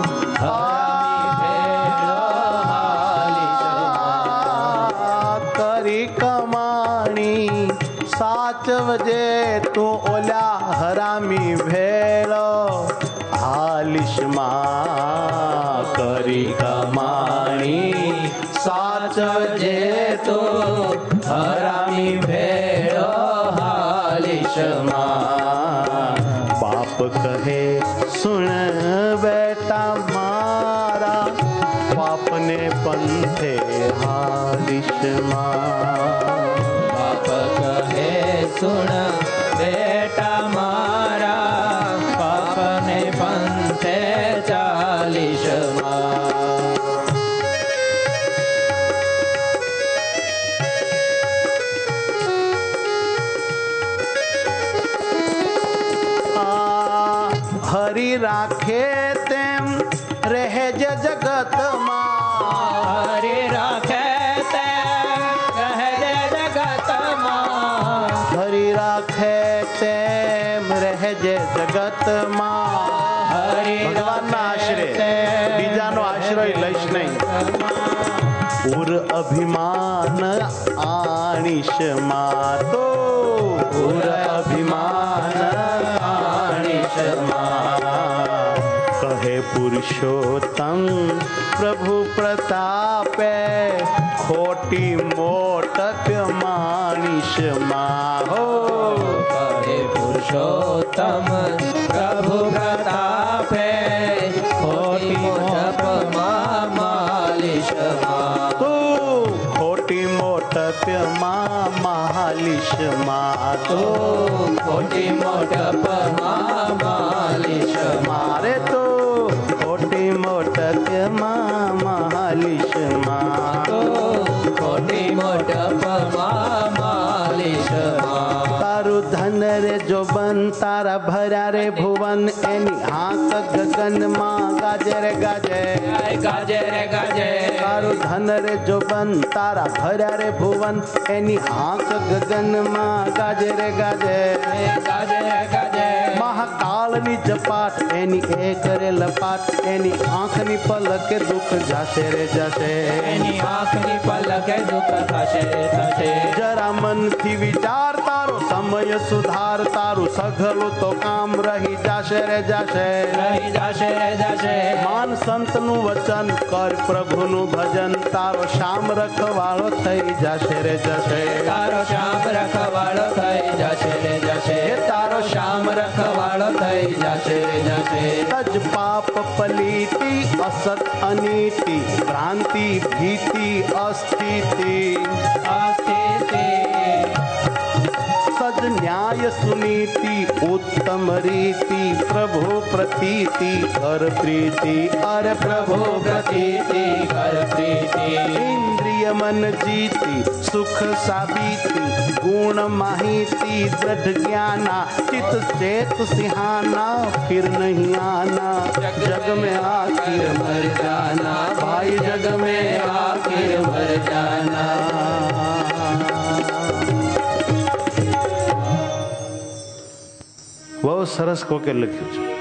साचवजे तू ओला हरामी भेलो हालिश माँ, करी कमाणी साचवजे तू हरामी भेलो हालिश माँ। बाप कहे सुन बेटा मारा, बाप ने पंथे हालिश माँ,
सुन बेटा मारा, पाप ने पंथे चालीस
हरि राखे तेम रहे जगत माँ,
हरि राखे तेम रहे जगत माँ,
हरि राखे तेम रहे जगत माँ। भगवान आश्रय बीजानो आश्रय लईश नहीं, उर अभिमान आनिश माँ, तो उर अभिमान आनिश माँ। कहे पुरुषोत्तम प्रभु प्रतापे खोटी मोटक मानिश माँ हो,
कहे पुरुषोत्तम प्रभु प्रतापे खोटी मोटक मालिश माँ,
तू खोटी मोटक मालिश माँ, तो
खोटी मोटक मालिश
मारे तो खोटी मोटक मालिश माँ,
तो खोटी मोटक मालिश माँ।
तारु धन रे जो बन तारा भरा रे भुवन, एनी आंख गगन माँ गाजे रे गाजे,
गाजे रे गाजे।
तारु धन रे जो बन तारा भरा रे भुवन, एनी आंख गगन माँ गाजे रे गाजे,
गाजे रे गाजे।
महाकाल नी जपाट एनी एक रे लपाट, एनी आंख नी पलके दुख जाशे रे जाशे,
एनी आंख नी पलके दुख थशे थशे।
जरा मन थी विचार तारो समय सुधार, तारू सघलो तो काम रही जाशे रे जाशे,
रही जाशे रे जाशे।
मान संत नु वचन कर प्रभु नु भजन, तारो श्याम रखवाळो थई जाशे रे जाशे,
तारो श्याम रखवाळो थई जाशे रे जाशे, तारो श्याम रखवाळो थई जाशे रे जाशे।
तज पाप पलीति असत अनीति, भ्रांति भीति अस्थिति, सज न्याय सुनीति उत्तम रीति, प्रभु प्रतीति कर प्रीति, अरे प्रभु प्रतीति
कर प्रीति।
इंद्रिय मन जीति सुख साबीती, गुण माहिती दृढ़ ज्ञाना, चित चेत सिहाना फिर नहीं आना, जग में आखिर मर जाना भाई, जग में आखिर मर जाना। બહુ સરસ કોકે લખ્યું છે.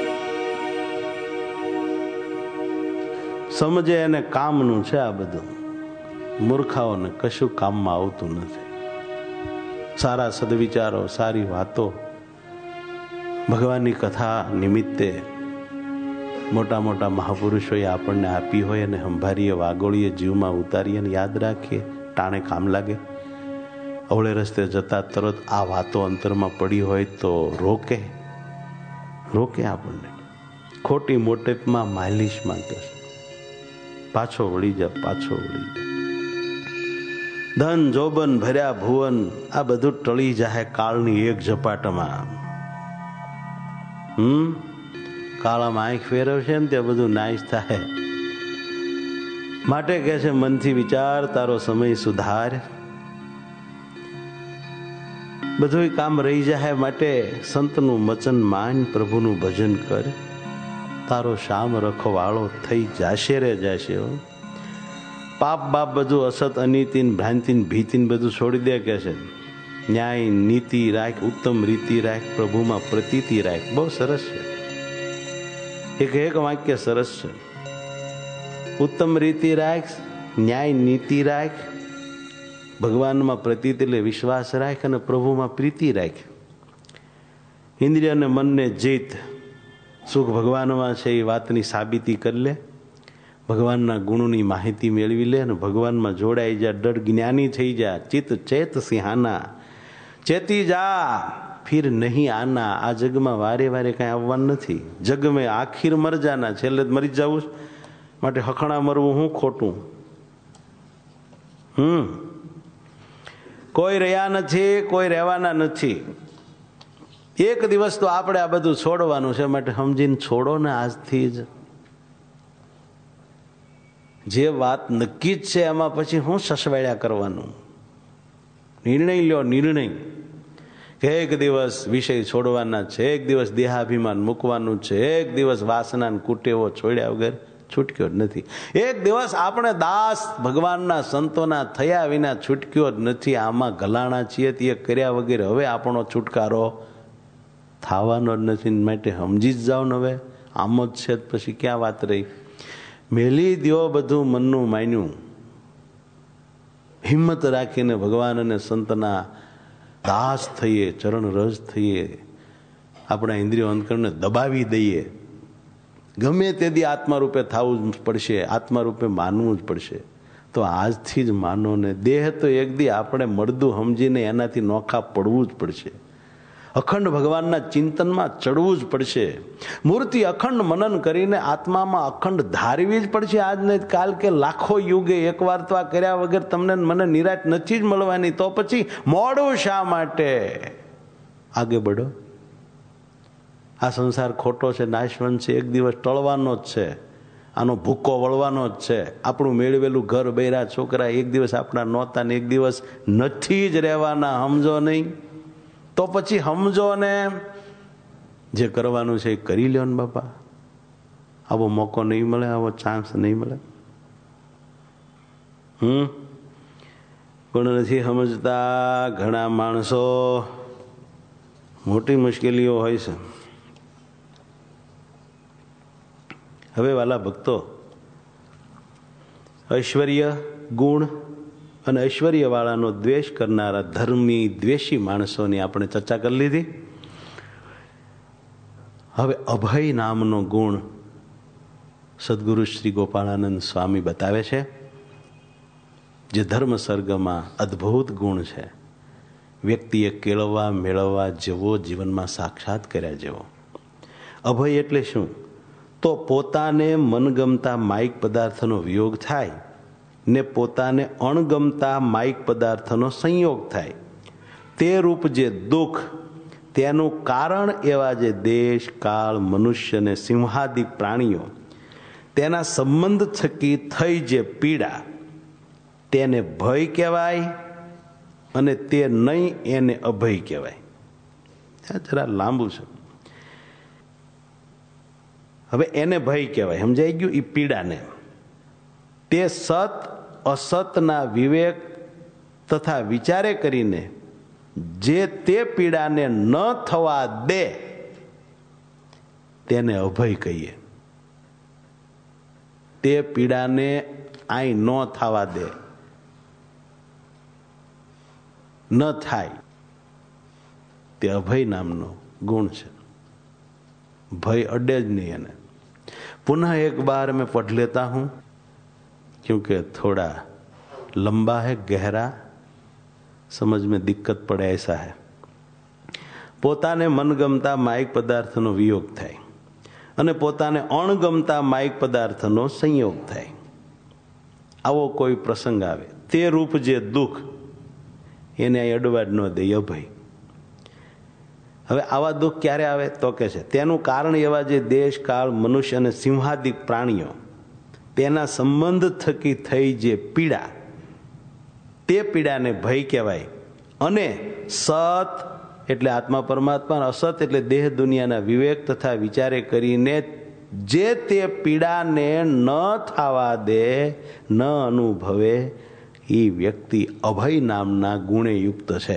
સમજે એને કામનું છે આ બધું, મૂર્ખાઓને કશું કામમાં આવતું નથી. સારા સદવિચારો, સારી વાતો, ભગવાનની કથા નિમિત્તે મોટા મોટા મહાપુરુષોએ આપણને આપી હોય અને સંભારીએ, વાગોળીએ, જીવમાં ઉતારીએ અને યાદ રાખીએ, ટાણે કામ લાગે. અવળે રસ્તે જતા તરત આ વાતો અંતરમાં પડી હોય તો રોકે આપણને. ખોટી મોટેપમાં માલિશ માંગે છે. પાછો વળી જા. ધન જોબન ભર્યા ભુવન, આ બધું ટળી જાય કાળની એક ઝપાટમાં. કાળામાં આંખ ફેરવશે ને ત્યાં બધું નાશ થાય. માટે કહે છે મનથી વિચાર, તારો સમય સુધાર. બધું કામ રહી જાય માટે સંતનું મચન માન, પ્રભુનું ભજન કર. તારો શ્યામ રખવાળો થઈ જાશે રે જાશે. પાપ બાપ બધું અસત અનીતિન ભ્રાંતિન ભીતિન બધું છોડી દે કે છે. ન્યાય નીતિ રાખ, ઉત્તમ રીતિ રાખ, પ્રભુમાં પ્રતીતિ રાખ. બહુ સરસ છે. એક વાક્ય સરસ છે. ઉત્તમ રીતિ રાખ, ન્યાય નીતિ રાખ, ભગવાનમાં પ્રતીતિ એટલે વિશ્વાસ રાખ અને પ્રભુમાં પ્રીતિ રાખ. ઇન્દ્રિય અને મનને જીત. સુખ ભગવાનમાં છે એ વાતની સાબિતી કરી લે. ભગવાનના ગુણોની માહિતી મેળવી લે અને ભગવાનમાં જોડાઈ જા. ડર જ્ઞાની થઈ જા. ચિત્ત ચેત સિંહાના, ચેતી જા ફિર નહીં આના. આ જગમાં વારે વારે કઈ આવવાનું નથી. જગ મેં આખીર મર જાના, છેલ્લે મરી જવું. માટે હખણા મરવું હું ખોટું. કોઈ રહ્યા નથી, કોઈ રહેવાના નથી. એક દિવસ તો આપણે આ બધું છોડવાનું છે. માટે સમજીને છોડો ને આજથી જ. જે વાત નક્કી જ છે એમાં પછી હું સસવાડ્યા કરવાનું. નિર્ણય લ્યો, નિર્ણય કે એક દિવસ વિષય છોડવાના છે, એક દિવસ દેહાભિમાન મૂકવાનું છે, એક દિવસ વાસના કુટેવો છોડ્યા વગર છૂટક્યો જ નથી. એક દિવસ આપણે દાસ ભગવાનના સંતોના થયા વિના છૂટક્યો જ નથી. આમાં ગલાણા છીએ તે કર્યા વગર હવે આપણો છુટકારો થવાનો જ નથી. માટે સમજી જ જાઓ ને. હવે આમ જ છે પછી ક્યાં વાત રહી. મેલી દ્યો બધું મનનું માન્યું. હિંમત રાખીને ભગવાન અને સંતના દાસ થઈએ, ચરણ રસ થઈએ. આપણા ઇન્દ્રિયો અંતકરણને દબાવી દઈએ. ગમે તેથી આત્મારૂપે થવું જ પડશે, આત્મારૂપે માનવું જ પડશે. તો આજથી જ માનો ને. દેહ તો એક દી આપણે મળદું સમજીને એનાથી નોખા પડવું જ પડશે. અખંડ ભગવાનના ચિંતનમાં ચડવું જ પડશે. મૂર્તિ અખંડ મનન કરીને આત્મામાં અખંડ ધારવી જ પડશે. આજ નહીં કાલ કે લાખો યુગે એકવાર તો આ કર્યા વગર તમને મને નિરાશ નથી જ મળવાની. તો પછી મોડું શા માટે? આગે બઢો. આ સંસાર ખોટો છે, નાશવંત છે, એક દિવસ ટળવાનો જ છે. આનો ભૂકો વળવાનો જ છે. આપણું મેળવેલું ઘર, બૈરા, છોકરા એક દિવસ આપણા નહોતા ને એક દિવસ નથી જ રહેવાના. સમજો નહીં તો પછી સમજો ને જે કરવાનું છે એ કરી લ્યો ને બાપા. આવો મોકો નહીં મળે, આવો ચાન્સ નહીં મળે. પણ નથી સમજતા ઘણા માણસો. મોટી મુશ્કેલીઓ હોય છે. હવે વાલા ભક્તો, ઐશ્વર્ય, ગુણ અને ઐશ્વર્યવાળાનો દ્વેષ કરનારા ધર્મી દ્વેષી માણસોની આપણે ચર્ચા કરી લીધી. હવે અભય નામનો ગુણ સદગુરુ શ્રી ગોપાળાનંદ સ્વામી બતાવે છે, જે ધર્મ સર્ગમાં અદ્ભુત ગુણ છે. વ્યક્તિએ કેળવવા મેળવવા જેવો, જીવનમાં સાક્ષાત કર્યા જેવો. અભય એટલે શું? તો પોતાને મનગમતા માયિક પદાર્થનો વિયોગ થાય ને પોતાને અણગમતા માયિક પદાર્થનો સંયોગ થાય. તે રૂપ જે દુઃખ, તેનું કારણ એવા જે દેશ, કાળ, મનુષ્ય ને સિંહાદિક પ્રાણીઓ, તેના સંબંધ થકી થઈ જે પીડા, તેને ભય કહેવાય. અને તે નહીં એને અભય કહેવાય. જરા લાંબુ છે. હવે એને ભય કહેવાય, સમજાઈ ગયું? એ પીડાને તે સત અસતના વિવેક તથા વિચારે કરીને જે તે પીડાને ન થવા દે તેને અભય કહીએ. તે પીડાને આઈ ન થવા દે, ન થાય, તે અભય નામનો ગુણ છે. ભય अड्डे જ नहीं એને. पुनः एक बार मैं पढ़ लेता हूं क्योंकि थोड़ा लंबा है, गहरा, समझ में दिक्कत પડે ऐसा है. પોતાને મનગમતા માયિક પદાર્થનો વિયોગ થાય અને પોતાને અણગમતા માયિક પદાર્થનો સંયોગ થાય. આવો કોઈ પ્રસંગ આવે, તે રૂપ જે દુઃખ એને અહીં અડવા જ ન દે, અભય. હવે આવા દુઃખ ક્યારે આવે તો કે છે તેનું કારણ એવા જે દેશ કાળ મનુષ્ય અને સિંહાદિક પ્રાણીઓ તેના સંબંધ થકી થઈ જે પીડા, તે પીડાને ભય કહેવાય. અને સત એટલે આત્મા પરમાત્મા, અસત એટલે દેહ દુનિયાના વિવેક તથા વિચારે કરીને જે તે પીડાને ન થવા દે, ન અનુભવે, એ વ્યક્તિ અભય નામના ગુણે યુક્ત છે.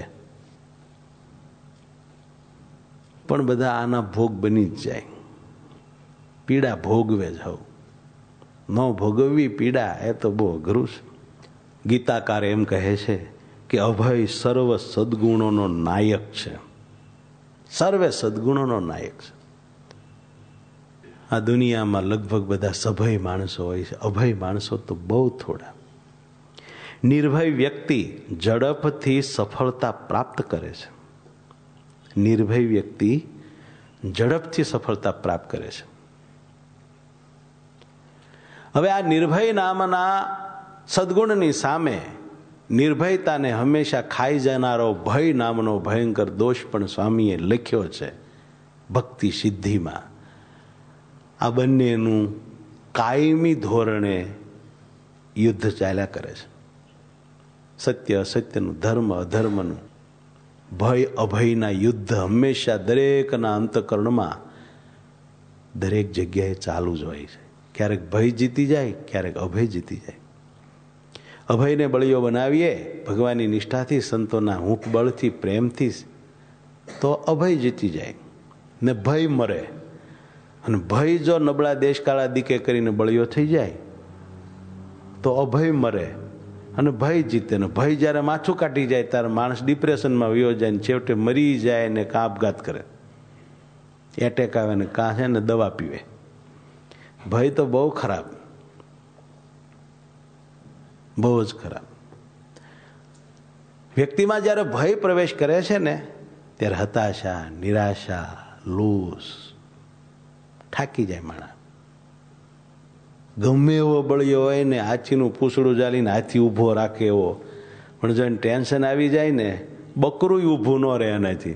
પણ બધા આના ભોગ બની જ જાય, પીડા ભોગવે જ હોવ. ન ભોગવવી પીડા એ તો બહુ અઘરું છે. ગીતાકાર એમ કહે છે કે અભય સર્વ સદગુણોનો નાયક છે, સર્વે સદગુણોનો નાયક છે. આ દુનિયામાં લગભગ બધા સભય માણસો હોય છે, અભય માણસો તો બહુ થોડા. નિર્ભય વ્યક્તિ ઝડપથી સફળતા પ્રાપ્ત કરે છે. નિર્ભય વ્યક્તિ ઝડપથી સફળતા પ્રાપ્ત કરે છે. હવે આ નિર્ભય નામના સદગુણની સામે નિર્ભયતાને હંમેશા ખાઈ જનારો ભય નામનો ભયંકર દોષ પણ સ્વામીએ લખ્યો છે ભક્તિ સિદ્ધિમાં. આ બંનેનું કાયમી ધોરણે યુદ્ધ ચાલ્યા કરે છે. સત્ય અસત્યનું, ધર્મ અધર્મનું, ભય અભયના યુદ્ધ હંમેશા દરેકના અંતઃકરણમાં દરેક જગ્યાએ ચાલુ જ હોય છે. ક્યારેક ભય જીતી જાય, ક્યારેક અભય જીતી જાય. અભયને બળીઓ બનાવીએ ભગવાનની નિષ્ઠાથી, સંતોના હૂંફ બળથી, પ્રેમથી, તો અભય જીતી જાય ને ભય મરે. અને ભય જો નબળા દેશકાળા દીકે કરીને બળીઓ થઈ જાય તો અભય મરે અને ભય જીતે. ને ભય જ્યારે માથું કાઢી જાય ત્યારે માણસ ડિપ્રેશનમાં વયો જાય ને છેવટે મરી જાય ને કાં આપઘાત કરે, એટેક આવે ને કાં છે ને દવા પીવે. ભય તો બહુ ખરાબ, બહુ જ ખરાબ. વ્યક્તિમાં જ્યારે ભય પ્રવેશ કરે છે ને ત્યારે હતાશા, નિરાશા, લોસ, થાકી જાય માણસ. ગમે એવો બળ્યો હોય ને, હાથીનું પૂછડું ચાલીને હાથી ઊભો રાખે એવો, પણ જો એને ટેન્શન આવી જાય ને, બકરું ઊભું ન રહે એનાથી.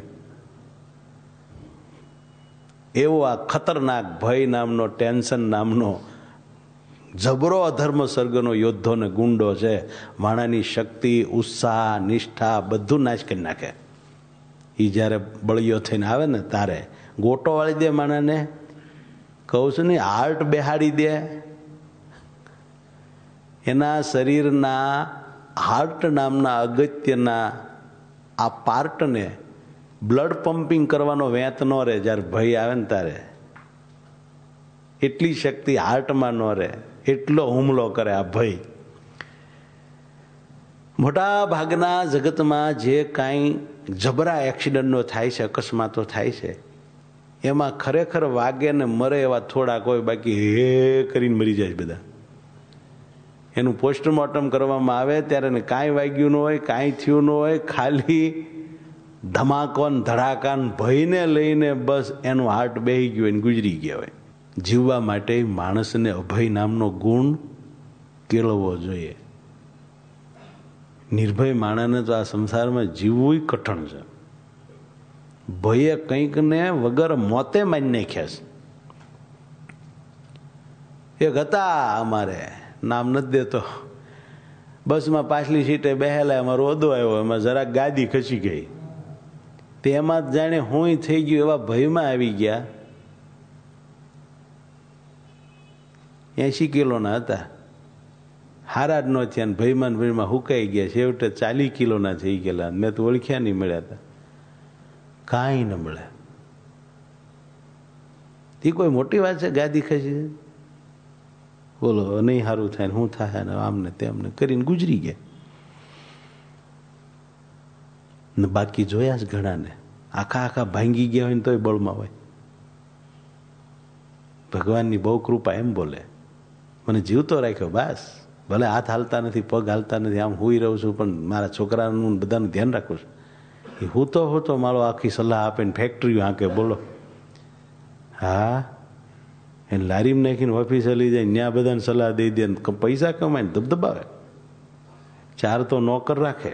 એવો આ ખતરનાક ભય નામનો, ટેન્શન નામનો જબરો અધર્મ સર્ગનો યોદ્ધો ને ગુંડો છે. માણાની શક્તિ, ઉત્સાહ, નિષ્ઠા બધું નાશ કરી નાખે. એ જ્યારે બળિયો થઈને આવે ને તારે ગોટો વાળી દે માણાને, કહું છું ને, હાર્ટ બેહાડી દે. એના શરીરના હાર્ટ નામના અગત્યના આ પાર્ટને બ્લડ પમ્પિંગ કરવાનો વેત ન રહે. જ્યારે ભય આવે ને તારે એટલી શક્તિ હાર્ટમાં ન રહે, એટલો હુમલો કરે આ ભય. મોટા ભાગના જગતમાં જે કાંઈ જબરા એક્સિડન્ટનો થાય છે, અકસ્માતો થાય છે, એમાં ખરેખર વાગે ને મરે એવા થોડાક હોય, બાકી હે કરીને મરી જાય બધા. એનું પોસ્ટમોર્ટમ કરવામાં આવે ત્યારે કાંઈ વાગ્યું ન હોય, કાંઈ થયું ન હોય, ખાલી ધમાકોન ધડાકાન ભયને લઈને બસ એનું હાર્ટ બેહી ગયું હોય ને ગુજરી ગયા હોય. જીવવા માટે માણસને અભય નામનો ગુણ કેળવવો જોઈએ. નિર્ભય માણસને તો આ સંસારમાં જીવવું કઠણ છે. ભયે કંઈક ને વગર મોતે મારી નાખ્યા છે. એક હતા અમારે, નામ નથી દેતો, બસમાં પાછલી સીટે બેહેલા, એમાં રોદો આવ્યો, એમાં જરાક ગાદી ખસી ગઈ. તેમાં જાણે હું થઈ ગયું એવા ભયમાં આવી ગયા. 80 કિલોના હતા, હારા જ ન થયા, ભયમાં ભયમાં હુકાઈ ગયા. છેવટે 40 કિલોના થઈ ગયેલા. મેં તો ઓળખ્યા નહીં, મળ્યા હતા, કાંઈ ન મળે. તે કોઈ મોટી વાત છે? ગાદી ખસી, બોલો, નહીં સારું થાય ને શું થાય ને આમને તેમને કરીને ગુજરી ગયા. ને બાકી જોયા જ ઘણાને આખા આખા ભાંગી ગયા હોય ને તોય બળમાં હોય. ભગવાનની બહુ કૃપા એમ બોલે, મને જીવતો રાખ્યો બસ, ભલે હાથ હાલતા નથી, પગ હાલતા નથી, આમ હુઈ રહું છું, પણ મારા છોકરાનું બધાનું ધ્યાન રાખું છું. એ હું તો મારો આખી સલાહ આપે ને ફેક્ટરીઓ હાંકે, બોલો. હા, એને લારીમાં નાખીને ઓફિસે લઈ જાય, ત્યાં બધાને સલાહ દઈ દે, પૈસા કમાય ને ધબધબાવે. 4 તો નોકર રાખે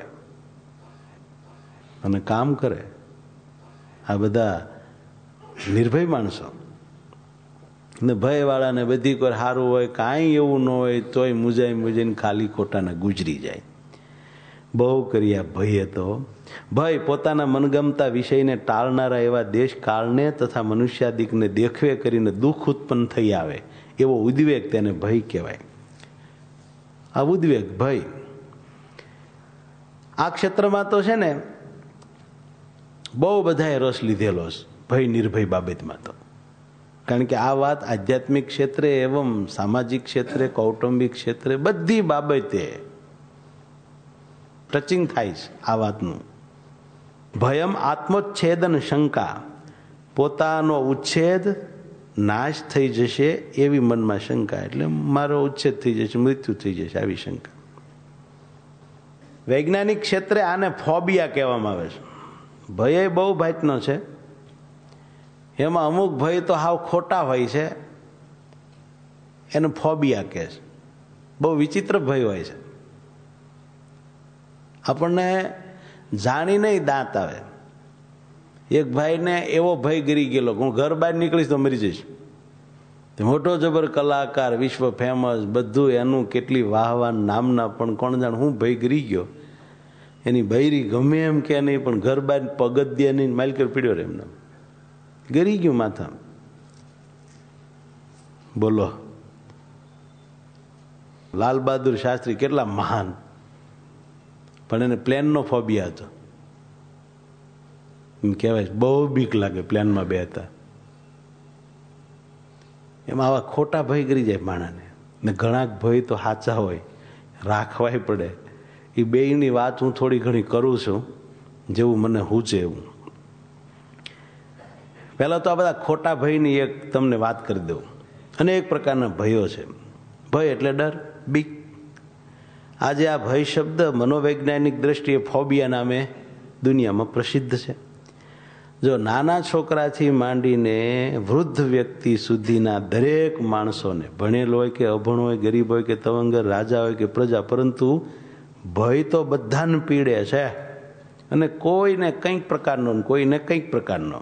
અને કામ કરે. આ બધા નિર્ભય માણસો ને ભયવાળાને બધી કોઈ સારું હોય, કાંઈ એવું ન હોય તોય મુજાઈને ખાલી ખોટાના ગુજરી જાય. બહુ કર્યા ભયે તો. ભય પોતાના મનગમતા વિષયને ટાળનારા એવા દેશ કાળને તથા મનુષ્યાદિકને દેખવે કરીને દુઃખ ઉત્પન્ન થઈ આવે એવો ઉદ્વેગ તેને ભય કહેવાય. આ ઉદ્વેગ ભય આ ક્ષેત્રમાં તો છે ને બહુ બધાએ રસ લીધેલો છે, ભય નિર્ભય બાબતમાં તો. કારણ કે આ વાત આધ્યાત્મિક ક્ષેત્રે એવં સામાજિક ક્ષેત્રે, કૌટુંબિક ક્ષેત્રે બધી બાબતે ટચિંગ થાય છે આ વાતનું. ભયમ આત્મોચ્છેદન શંકા, પોતાનો ઉચ્છેદ નાશ થઈ જશે એવી મનમાં શંકા, એટલે મારો ઉચ્છેદ થઈ જશે, મૃત્યુ થઈ જશે, આવી શંકા. વૈજ્ઞાનિક ક્ષેત્રે આને ફોબિયા કહેવામાં આવે છે. ભય બહુ ભાતનો છે. એમાં અમુક ભય તો હાવ ખોટા હોય છે, એને ફોબિયા કહે છે. બહુ વિચિત્ર ભય હોય છે. આપણને જાણી નહીં દાંત આવે. એક ભાઈને એવો ભય ગરી ગયેલો, હું ઘર બહાર નીકળીશ તો મરી જઈશ. મોટો જબર કલાકાર, વિશ્વ ફેમસ, બધું એનું કેટલી વાહવા નામના, પણ કોણ જાણે હું ભય ગરી ગયો. એની બૈરી ગમે એમ કે નહીં, પણ ઘર બહાર પગથિયે નહીં, માલકર પીડ્યો રે એમને, ગરી ગયું માથા. બોલો, લાલ બહાદુર શાસ્ત્રી કેટલા મહાન, પણ એને પ્લેનનો ફોબિયા હતો. એમ કહેવાય બહુ બીક લાગે પ્લેનમાં બે હતા. એમાં આવા ખોટા ભય કરી જાય માણાને. ને ઘણા ભય તો સાચા હોય, રાખવાય પડે. એ બેયની વાત હું થોડી ઘણી કરું છું, જેવું મને હૂચે એવું. પહેલાં તો આ બધા ખોટા ભયની એક તમને વાત કરી દઉં. અનેક પ્રકારના ભયો છે. ભય એટલે ડર, બીક. આજે આ ભય શબ્દ મનોવૈજ્ઞાનિક દ્રષ્ટિએ ફોબિયા નામે દુનિયામાં પ્રસિદ્ધ છે. જો નાના છોકરાથી માંડીને વૃદ્ધ વ્યક્તિ સુધીના દરેક માણસોને, ભણેલો હોય કે અભણ હોય, ગરીબ હોય કે તવંગર, રાજા હોય કે પ્રજા, પરંતુ ભય તો બધાને પીડે છે. અને કોઈને કંઈક પ્રકારનો, કોઈને કંઈક પ્રકારનો.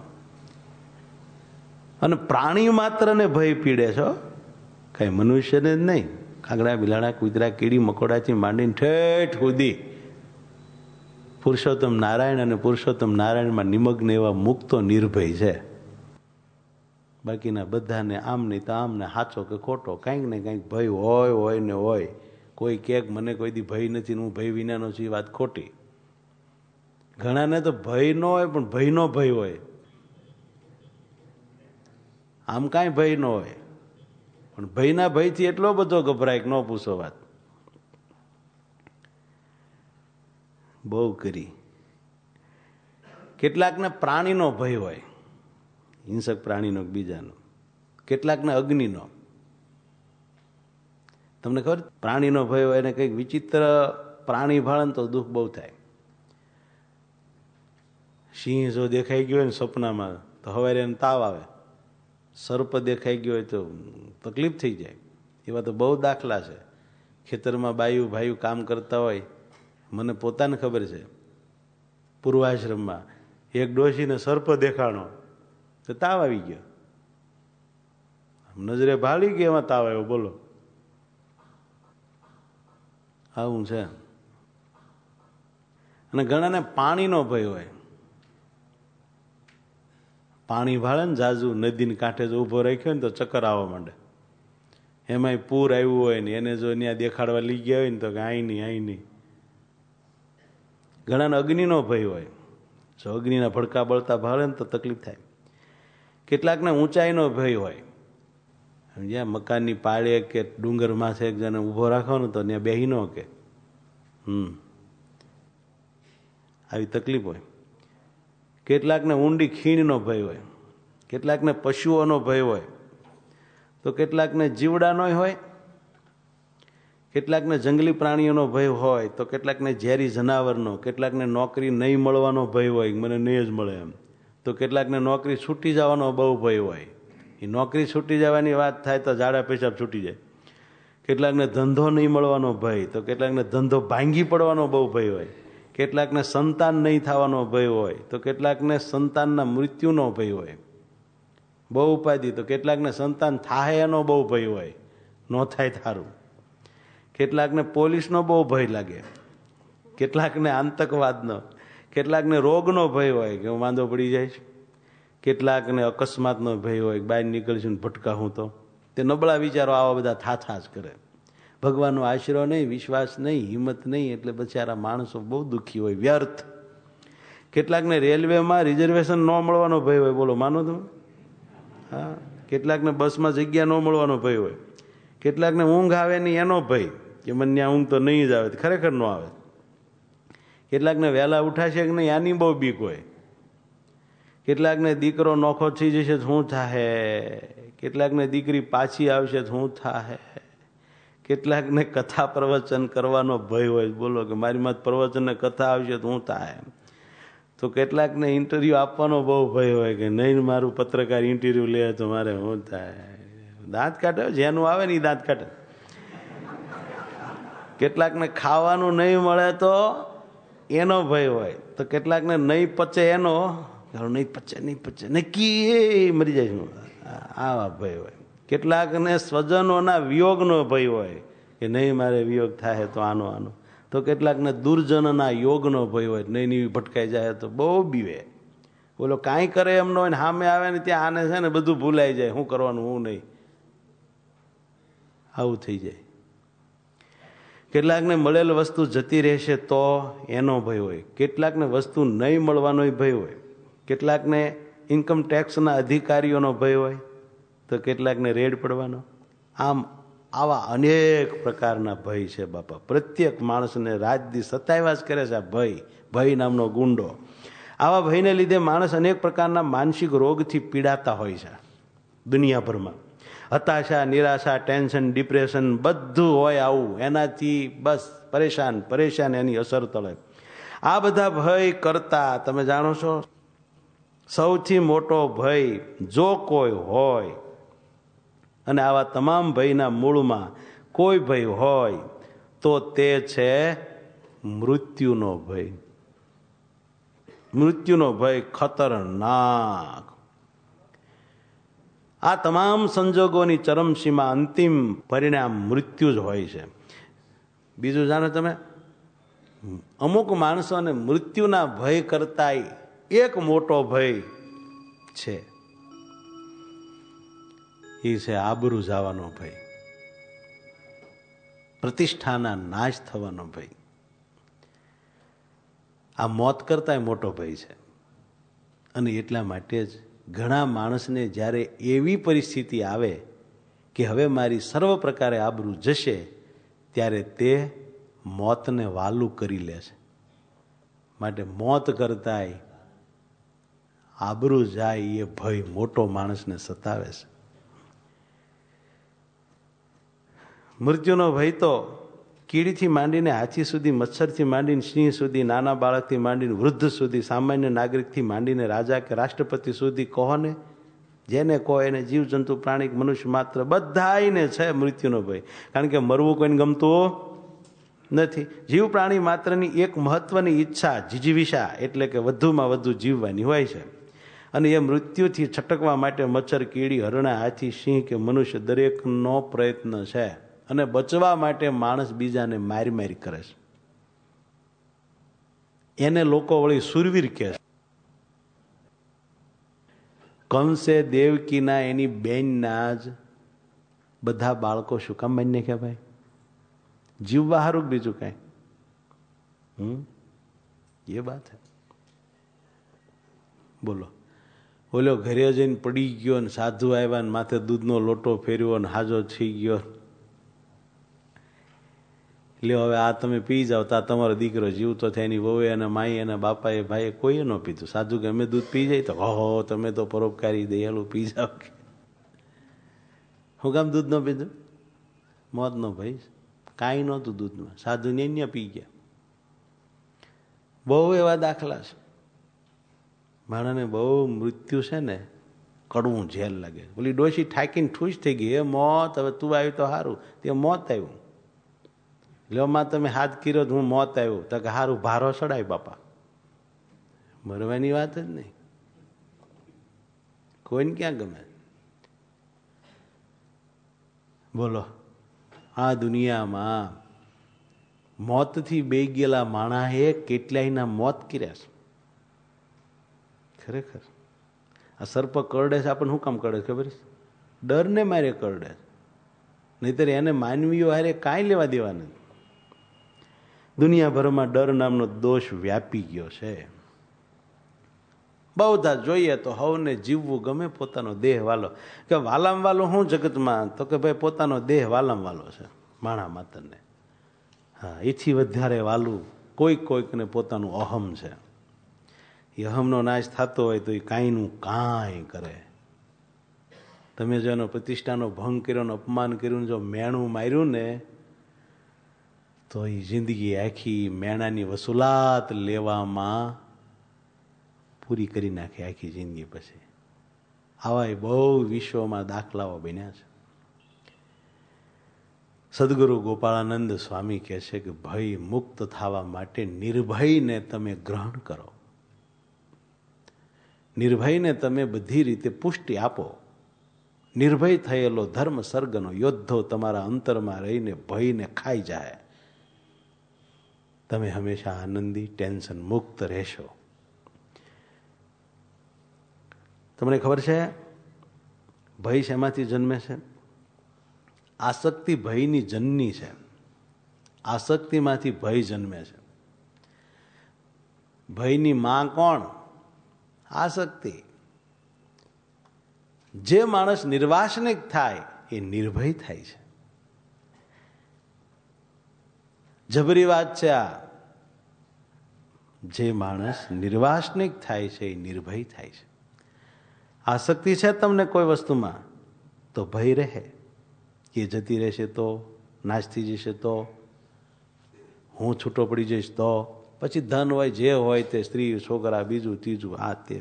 અને પ્રાણી માત્રને ભય પીડે છે, કઈ મનુષ્યને જ નહીં. કાગડા, બિલાડા, કૂતરા, કીડી મકોડાથી માંડીને ઠેઠ સુધી પુરુષોત્તમ નારાયણ અને પુરુષોત્તમ નારાયણમાં નિમગ્ન એવા મુક્તો નિર્ભય છે. બાકીના બધાને આમ નહીં તો આમ, ને સાચો કે ખોટો કંઈક ને કંઈક ભય હોય ને હોય. કોઈ ક્યાંક મને કોઈ દી ભય નથી, હું ભય વિનાનો છું, એ વાત ખોટી. ઘણાને તો ભય ન હોય, પણ ભયનો ભય હોય. આમ કાંઈ ભય ન હોય, પણ ભયના ભયથી એટલો બધો ગભરાય કે ન પૂછો વાત. બહુ કરી. કેટલાકને પ્રાણીનો ભય હોય, હિંસક પ્રાણીનો, બીજાનો. કેટલાકને અગ્નિનો. તમને ખબર, પ્રાણીનો ભય હોય એને કંઈક વિચિત્ર પ્રાણી ભાળે તો દુઃખ બહુ થાય. સિંહ જો દેખાઈ ગયો હોય ને સપનામાં તો સવારે એને તાવ આવે. સર્પ દેખાઈ ગયો હોય તો તકલીફ થઈ જાય. એવા તો બહુ દાખલા છે. ખેતરમાં બાયું ભાઈઓ કામ કરતા હોય, મને પોતાને ખબર છે. પૂર્વાશ્રમમાં એક ડોશીને સર્પ દેખાણો તો તાવ આવી ગયો. નજરે ભાળી ગઈ, એમાં તાવ આવ્યો. બોલો, આવું છે. અને ઘણાને પાણીનો ભય હોય. પાણી ભાળે ને જાજુ, નદીને કાંઠે જો ઊભો રાખ્યો ને તો ચક્કર આવવા માંડે. એમાંય પૂર આવ્યું હોય ને એને જો ત્યાં દેખાડવા લઈ ગયા હોય ને તો કે અહીં નહીં. ઘણાને અગ્નિનો ભય હોય. જો અગ્નિના ભડકા બળતા ભાળે ને તો તકલીફ થાય. કેટલાકને ઊંચાઈનો ભય હોય. જ્યાં મકાનની પાળે કે ડુંગરમાં છે એક જણે ઊભો રાખવાનો તો ત્યાં બેહી ન કે આવી તકલીફ હોય. કેટલાકને ઊંડી ખીણનો ભય હોય, કેટલાકને પશુઓનો ભય હોય, તો કેટલાકને જીવડાનો હોય, કેટલાકને જંગલી પ્રાણીઓનો ભય હોય, તો કેટલાકને ઝેરી જનાવરનો, કેટલાકને નોકરી નહીં મળવાનો ભય હોય, મને નહીં જ મળે એમ, તો કેટલાકને નોકરી છૂટી જવાનો બહુ ભય હોય. એ નોકરી છૂટી જવાની વાત થાય તો ઝાડા પેશાબ છૂટી જાય. કેટલાકને ધંધો નહીં મળવાનો ભય, તો કેટલાકને ધંધો ભાંગી પડવાનો બહુ ભય હોય. કેટલાકને સંતાન નહીં થવાનો ભય હોય, તો કેટલાકને સંતાનના મૃત્યુનો ભય હોય. બહુ ઉપાધિ તો કેટલાકને સંતાન થાય એનો બહુ ભય હોય, ન થાય થારું. કેટલાકને પોલીસનો બહુ ભય લાગે, કેટલાકને આતંકવાદનો, કેટલાકને રોગનો ભય હોય કે હું માંદો પડી જઈશ, કેટલાકને અકસ્માતનો ભય હોય બહાર નીકળશું ને ભટકાવું તો. તે નબળા વિચારો આવા બધા થાથા જ કરે. ભગવાનનો આશરો નહીં, વિશ્વાસ નહીં, હિંમત નહીં, એટલે બચારા માણસો બહુ દુઃખી હોય, વ્યર્થ. કેટલાકને રેલવેમાં રિઝર્વેશન ન મળવાનો ભય હોય, બોલો માનો તમે? હા. કેટલાકને બસમાં જગ્યા ન મળવાનો ભય હોય, કેટલાકને ઊંઘ આવે નહીં એનો ભય કે મને ત્યાં ઊંઘ તો નહીં જ આવે, ખરેખર ન આવે. કેટલાકને વહેલા ઉઠાશે કે નહીં આની બહુ બીક હોય. કેટલાકને દીકરો નોખો થઈ જશે શું થાહે, કેટલાકને દીકરી પાછી આવશે શું થાહે, કેટલાકને કથા પ્રવચન કરવાનો ભય હોય, બોલો કે મારી માં પ્રવચન ને કથા આવશે તો શું થાય. તો કેટલાકને ઇન્ટરવ્યુ આપવાનો બહુ ભય હોય કે નહીં મારું પત્રકાર ઇન્ટરવ્યુ લે તો મારે શું થાય. દાંત કાઢે, જેનું આવે ને એ દાંત કાઢે. કેટલાકને ખાવાનું નહીં મળે તો એનો ભય હોય, તો કેટલાકને નહીં પચે એનો, નહીં પચે નક્કી મરી જાય, આવા ભય હોય. કેટલાકને સ્વજનોના વિયોગનો ભય હોય કે નહીં મારે વિયોગ થાય તો આનો, તો કેટલાકને દુર્જનના યોગનો ભય હોય, નહીં નહીં ભટકાઈ જાય તો બહુ બીવે. બોલો કાંઈ કરે એમ ન હોય ને સામે આવે ને ત્યાં આને છે ને બધું ભૂલાઈ જાય, શું કરવાનું હું નહીં, આવું થઈ જાય. કેટલાકને મળેલ વસ્તુ જતી રહેશે તો એનો ભય હોય, કેટલાકને વસ્તુ નહીં મળવાનો ભય હોય, કેટલાકને ઇન્કમ ટેક્સના અધિકારીઓનો ભય હોય, તો કેટલાકને રેડ પડવાનો. આમ આવા અનેક પ્રકારના ભય છે બાપા. પ્રત્યેક માણસને રાજદી સતાવ્યા જ કરે છે આ ભય નામનો ગુંડો. આવા ભયને લીધે માણસ અનેક પ્રકારના માનસિક રોગથી પીડાતા હોય છે દુનિયાભરમાં. હતાશા, નિરાશા, ટેન્શન, ડિપ્રેશન બધું હોય આવું. એનાથી બસ પરેશાન એની અસર તળે. આ બધા ભય કરતા તમે જાણો છો સૌથી મોટો ભય જો કોઈ હોય, અને આવા તમામ ભયના મૂળમાં કોઈ ભય હોય તો તે છે મૃત્યુનો ભય. મૃત્યુનો ભય ખતરનાક. આ તમામ સંજોગોની ચરમસીમા અંતિમ પરિણામ મૃત્યુ જ હોય છે. બીજું જાણો તમે, અમુક માણસોને મૃત્યુના ભય કરતા એક મોટો ભય છે, એ છે આબરૂ જવાનો ભય, પ્રતિષ્ઠાના નાશ થવાનો ભય. આ મોત કરતા મોટો ભય છે. અને એટલા માટે જ ઘણા માણસને જ્યારે એવી પરિસ્થિતિ આવે કે હવે મારી સર્વ પ્રકારે આબરૂ જશે, ત્યારે તે મોતને વાલું કરી લે છે. માટે મોત કરતાંય આબરૂ જાય એ ભય મોટો માણસને સતાવે છે. મૃત્યુનો ભય તો કીડીથી માંડીને હાથી સુધી, મચ્છરથી માંડીને સિંહ સુધી, નાના બાળકથી માંડીને વૃદ્ધ સુધી, સામાન્ય નાગરિકથી માંડીને રાજા કે રાષ્ટ્રપતિ સુધી, કહો ને જેને કહો એને, જીવજંતુ, પ્રાણી, મનુષ્ય માત્ર બધાને છે મૃત્યુનો ભય. કારણ કે મરવું કોઈને ગમતું નથી. જીવ પ્રાણી માત્રની એક મહત્વની ઈચ્છા જીજીવિષા, એટલે કે વધુમાં વધુ જીવવાની હોય છે. અને એ મૃત્યુથી છટકવા માટે મચ્છર, કીડી, હરણા, હાથી, સિંહ કે મનુષ્ય દરેકનો પ્રયત્ન છે. અને બચવા માટે માણસ બીજાને મારી કરે છે. એને લોકો વળી સુરવીર કહે છે. કંસે દેવકીના એની બેનના જ બધા બાળકો શું કામ માન્ય કે ભાઈ? જીવવા હારું બીજું કાંઈ? એ વાત હે. બોલો, ઓલો ઘરે જઈને પડી ગયો ને સાધુ આવ્યા ને માથે દૂધનો લોટો ફેર્યો ને હાજો થઈ ગયો. લ્યો હવે આ તમે પી જાઓ તા તમારો દીકરો જીવતો થાય. એની વહુએ અને માઈ અને બાપાએ ભાઈએ કોઈએ ન પીધું. સાધુ કે અમે દૂધ પી જાય તો હો તમે તો પરોપકારી દયાલું પી જાઓ. હું કામ દૂધ ન પીધું? મોત નો ભાઈ કાંઈ નહોતું દૂધમાં. સાધુ ને પી ગયા. બહુ એવા દાખલા છે. માણસને બહુ મૃત્યુ છે ને કડવું ઝેલ લાગે. ઓલી ડોશી ઠાકીને ઠૂસ થઈ ગઈ, એ મોત હવે તું આવ્યું તો સારું. તે મોત આવ્યું. લ્યો માં તમે હાથ કર્યો હું મોત આવ્યું તો કે સારું ભારો ચડાય બાપા. મરવાની વાત જ નહીં. કોઈને ક્યાં ગમે? બોલો, આ દુનિયામાં મોતથી બે ગયેલા માણાએ કેટલાયના મોત કર્યા છે. ખરેખર આ સર્પ કરડે છે આપણને શું કામ કરડે ખબર છે? ડરને મારે કરડે. નહીતર એને માનવીઓ હારે કાંઈ લેવા દેવા નથી. દુનિયાભરમાં ડર નામનો દોષ વ્યાપી ગયો છે. બહુધા જોઈએ તો હવને જીવવું ગમે પોતાનો દેહ વાલો. કે વાલામ વાલો શું જગતમાં? તો કે ભાઈ પોતાનો દેહ વાલામ વાલો છે માણા માતરને. હા, એથી વધારે વાલું કોઈકને પોતાનું અહમ છે. એ અહમનો નાશ થતો હોય તો એ કાંઈનું કાંઈ કરે. તમે જો એનો પ્રતિષ્ઠાનો ભંગ કર્યો, અપમાન કર્યું, જો મેણું માર્યું ને તો એ જિંદગી આખી મેણાની વસૂલાત લેવામાં પૂરી કરી નાખે આખી જિંદગી. પછી આવા બહુ વિશ્વમાં દાખલાઓ બન્યા છે. સદગુરુ ગોપાળાનંદ સ્વામી કહે છે કે ભય મુક્ત થવા માટે નિર્ભયને તમે ગ્રહણ કરો. નિર્ભયને તમે બધી રીતે પુષ્ટિ આપો. નિર્ભય થયેલો ધર્મ સર્ગનો યોદ્ધો તમારા અંતરમાં રહીને ભયને ખાઈ જાય. તમે હંમેશા આનંદી, ટેન્શન મુક્ત રહેશો. તમને ખબર છે ભય શેમાંથી જન્મે છે? આસક્તિ ભયની જનની છે. આસક્તિમાંથી ભય જન્મે છે. ભયની માં કોણ? આસક્તિ. જે માણસ નિર્વાસનિક થાય એ નિર્ભય થાય છે. જબરી વાત છે આ. જે માણસ નિર્વાસનિક થાય છે એ નિર્ભય થાય છે. આસક્તિ છે તમને કોઈ વસ્તુમાં તો ભય રહે. એ જતી રહેશે તો, નાશ થઈ જશે તો, હું છૂટો પડી જઈશ તો, પછી ધન હોય જે હોય તે, સ્ત્રી છોકરા બીજું ત્રીજું આ તે.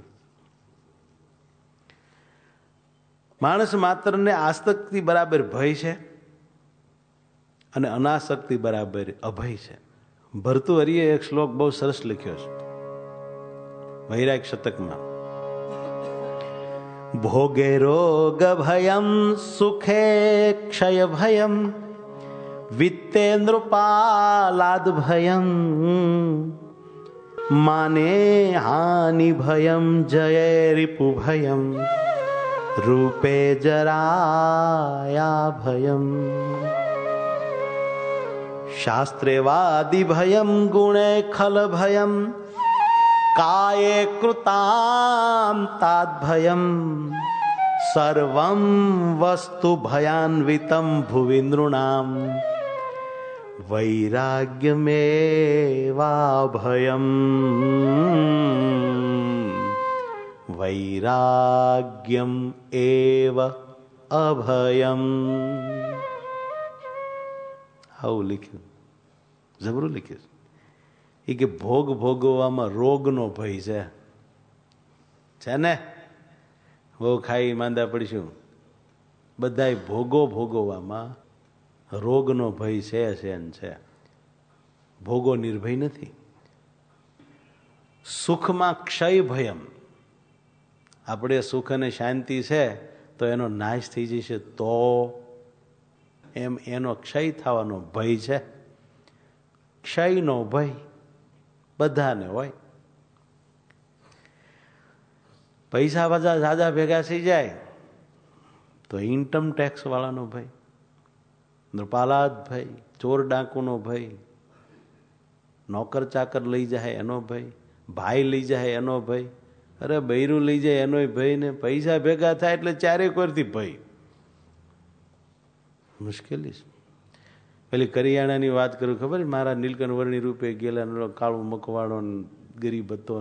માણસ માત્રને આસક્તિ બરાબર ભય છે અને અનાસક્તિ બરાબર અભય છે. ભર્તૃહરિએ એક શ્લોક બહુ સરસ લખ્યો છે વૈરાગ શતકમાં. ભોગે રોગ ભયમ સુખે ક્ષય ભયમ વિત્તે નૃપાલાદ ભયમ માને હાનિ ભયમ જય રિપુ ભયમ રૂપે જરાયા ભયમ શાસ્ત્રે વાદિ ભયમ ગુણે ખલ ભયમ કાયે કૃતામ તાદ ભયમ સર્વમ વસ્તુ ભયાન્વિતમ ભુવિ નૃણામ વૈરાગ્યમેવા ભયમ વૈરાગ્યમ એવ અભયમ. આવું લખ્યું, જબરું લખ્યું. એ કે ભોગ ભોગવવામાં રોગનો ભય છે ને? બહુ ખાઈ માંદા પડીશું. બધાય ભોગો ભોગવવામાં રોગનો ભય છે. ભોગો નિર્ભય નથી. સુખમાં ક્ષય ભયમ. આપણે સુખ અને શાંતિ છે તો એનો નાશ થઈ જશે તો એમ એનો ક્ષય થવાનો ભય છે. ક્ષયનો ભય બધાને હોય. પૈસા બધા ઝાઝા ભેગા થઈ જાય તો ઇન્કમ ટેક્સ વાળાનો ભય, નૃપાલાદ ભય, ચોર ડાકુનો ભય, નોકર ચાકર લઈ જાય એનો ભય, ભાઈ લઈ જાય એનો ભય, અરે બૈરું લઈ જાય એનોય ભય ને પૈસા ભેગા થાય એટલે ચારે કોરથી ભય. મુશ્કેલી છે. પેલી કરિયાણાની વાત કરું, ખબર છે? મારા નીલકંઠ વર્ણી રૂપે ગયેલા કાળું મકવાડો ગરીબ હતો.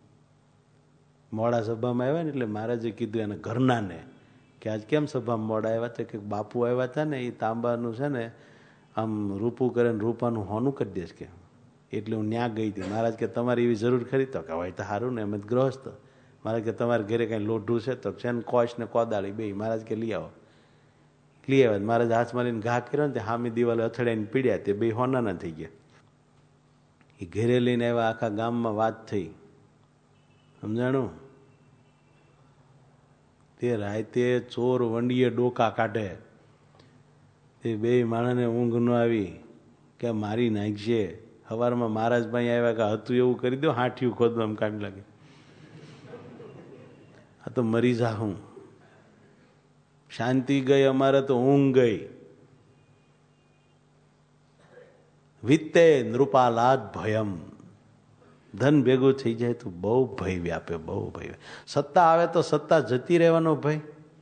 મોડા સભામાં આવ્યા ને એટલે મહારાજે કીધું એને ઘરનાને કે આજ કેમ સભામાં મોડા આવ્યા છે? કે બાપુ આવ્યા હતા ને, એ તાંબાનું છે ને આમ રૂપું કરે ને રૂપાનું હોનું કરી દેશ કે, એટલે હું ન્યા ગઈ હતી. મહારાજ કે તમારી એવી જરૂર ખરી? તો કે હોય તો સારું ને, એમ જ ગ્રહસ્થ. મહારાજ કે તમારે ઘરે કાંઈ લોઢું છે? તો છે ને કોશ ને કોદાળી બે. મહારાજ કે લઈ આવો. લઈ આવ્યા. મહારાજ હાથ મારીને ઘા કર્યો ને તે હામી દિવાલે અથડાઈને પીડ્યા, તે બે હોનાના થઈ ગયા. એ ઘેરે લઈને આવ્યા, આખા ગામમાં વાત થઈ. સમજાણું? તે રાતે ચોર વંડીએ ડોકા કાઢે, તે બે માણસને ઊંઘ ન આવી કે મારી નાખશે. સવારમાં મહારાજ ભાઈ આવ્યા કે હતું એવું કરી દો, હાંઠિયું ખોદવામાં કામ લાગે. આ તો મરી જાઉં. શાંતિ ગઈ, અમારે તો ઊંઘ ગઈ. વિત્તે નૃપાલાદ ભયમ. ધન ભેગું થઈ જાય તો બહુ ભય વ્યાપે, બહુ ભય. સત્તા આવે તો સત્તા જતી રહેવાનો ભય.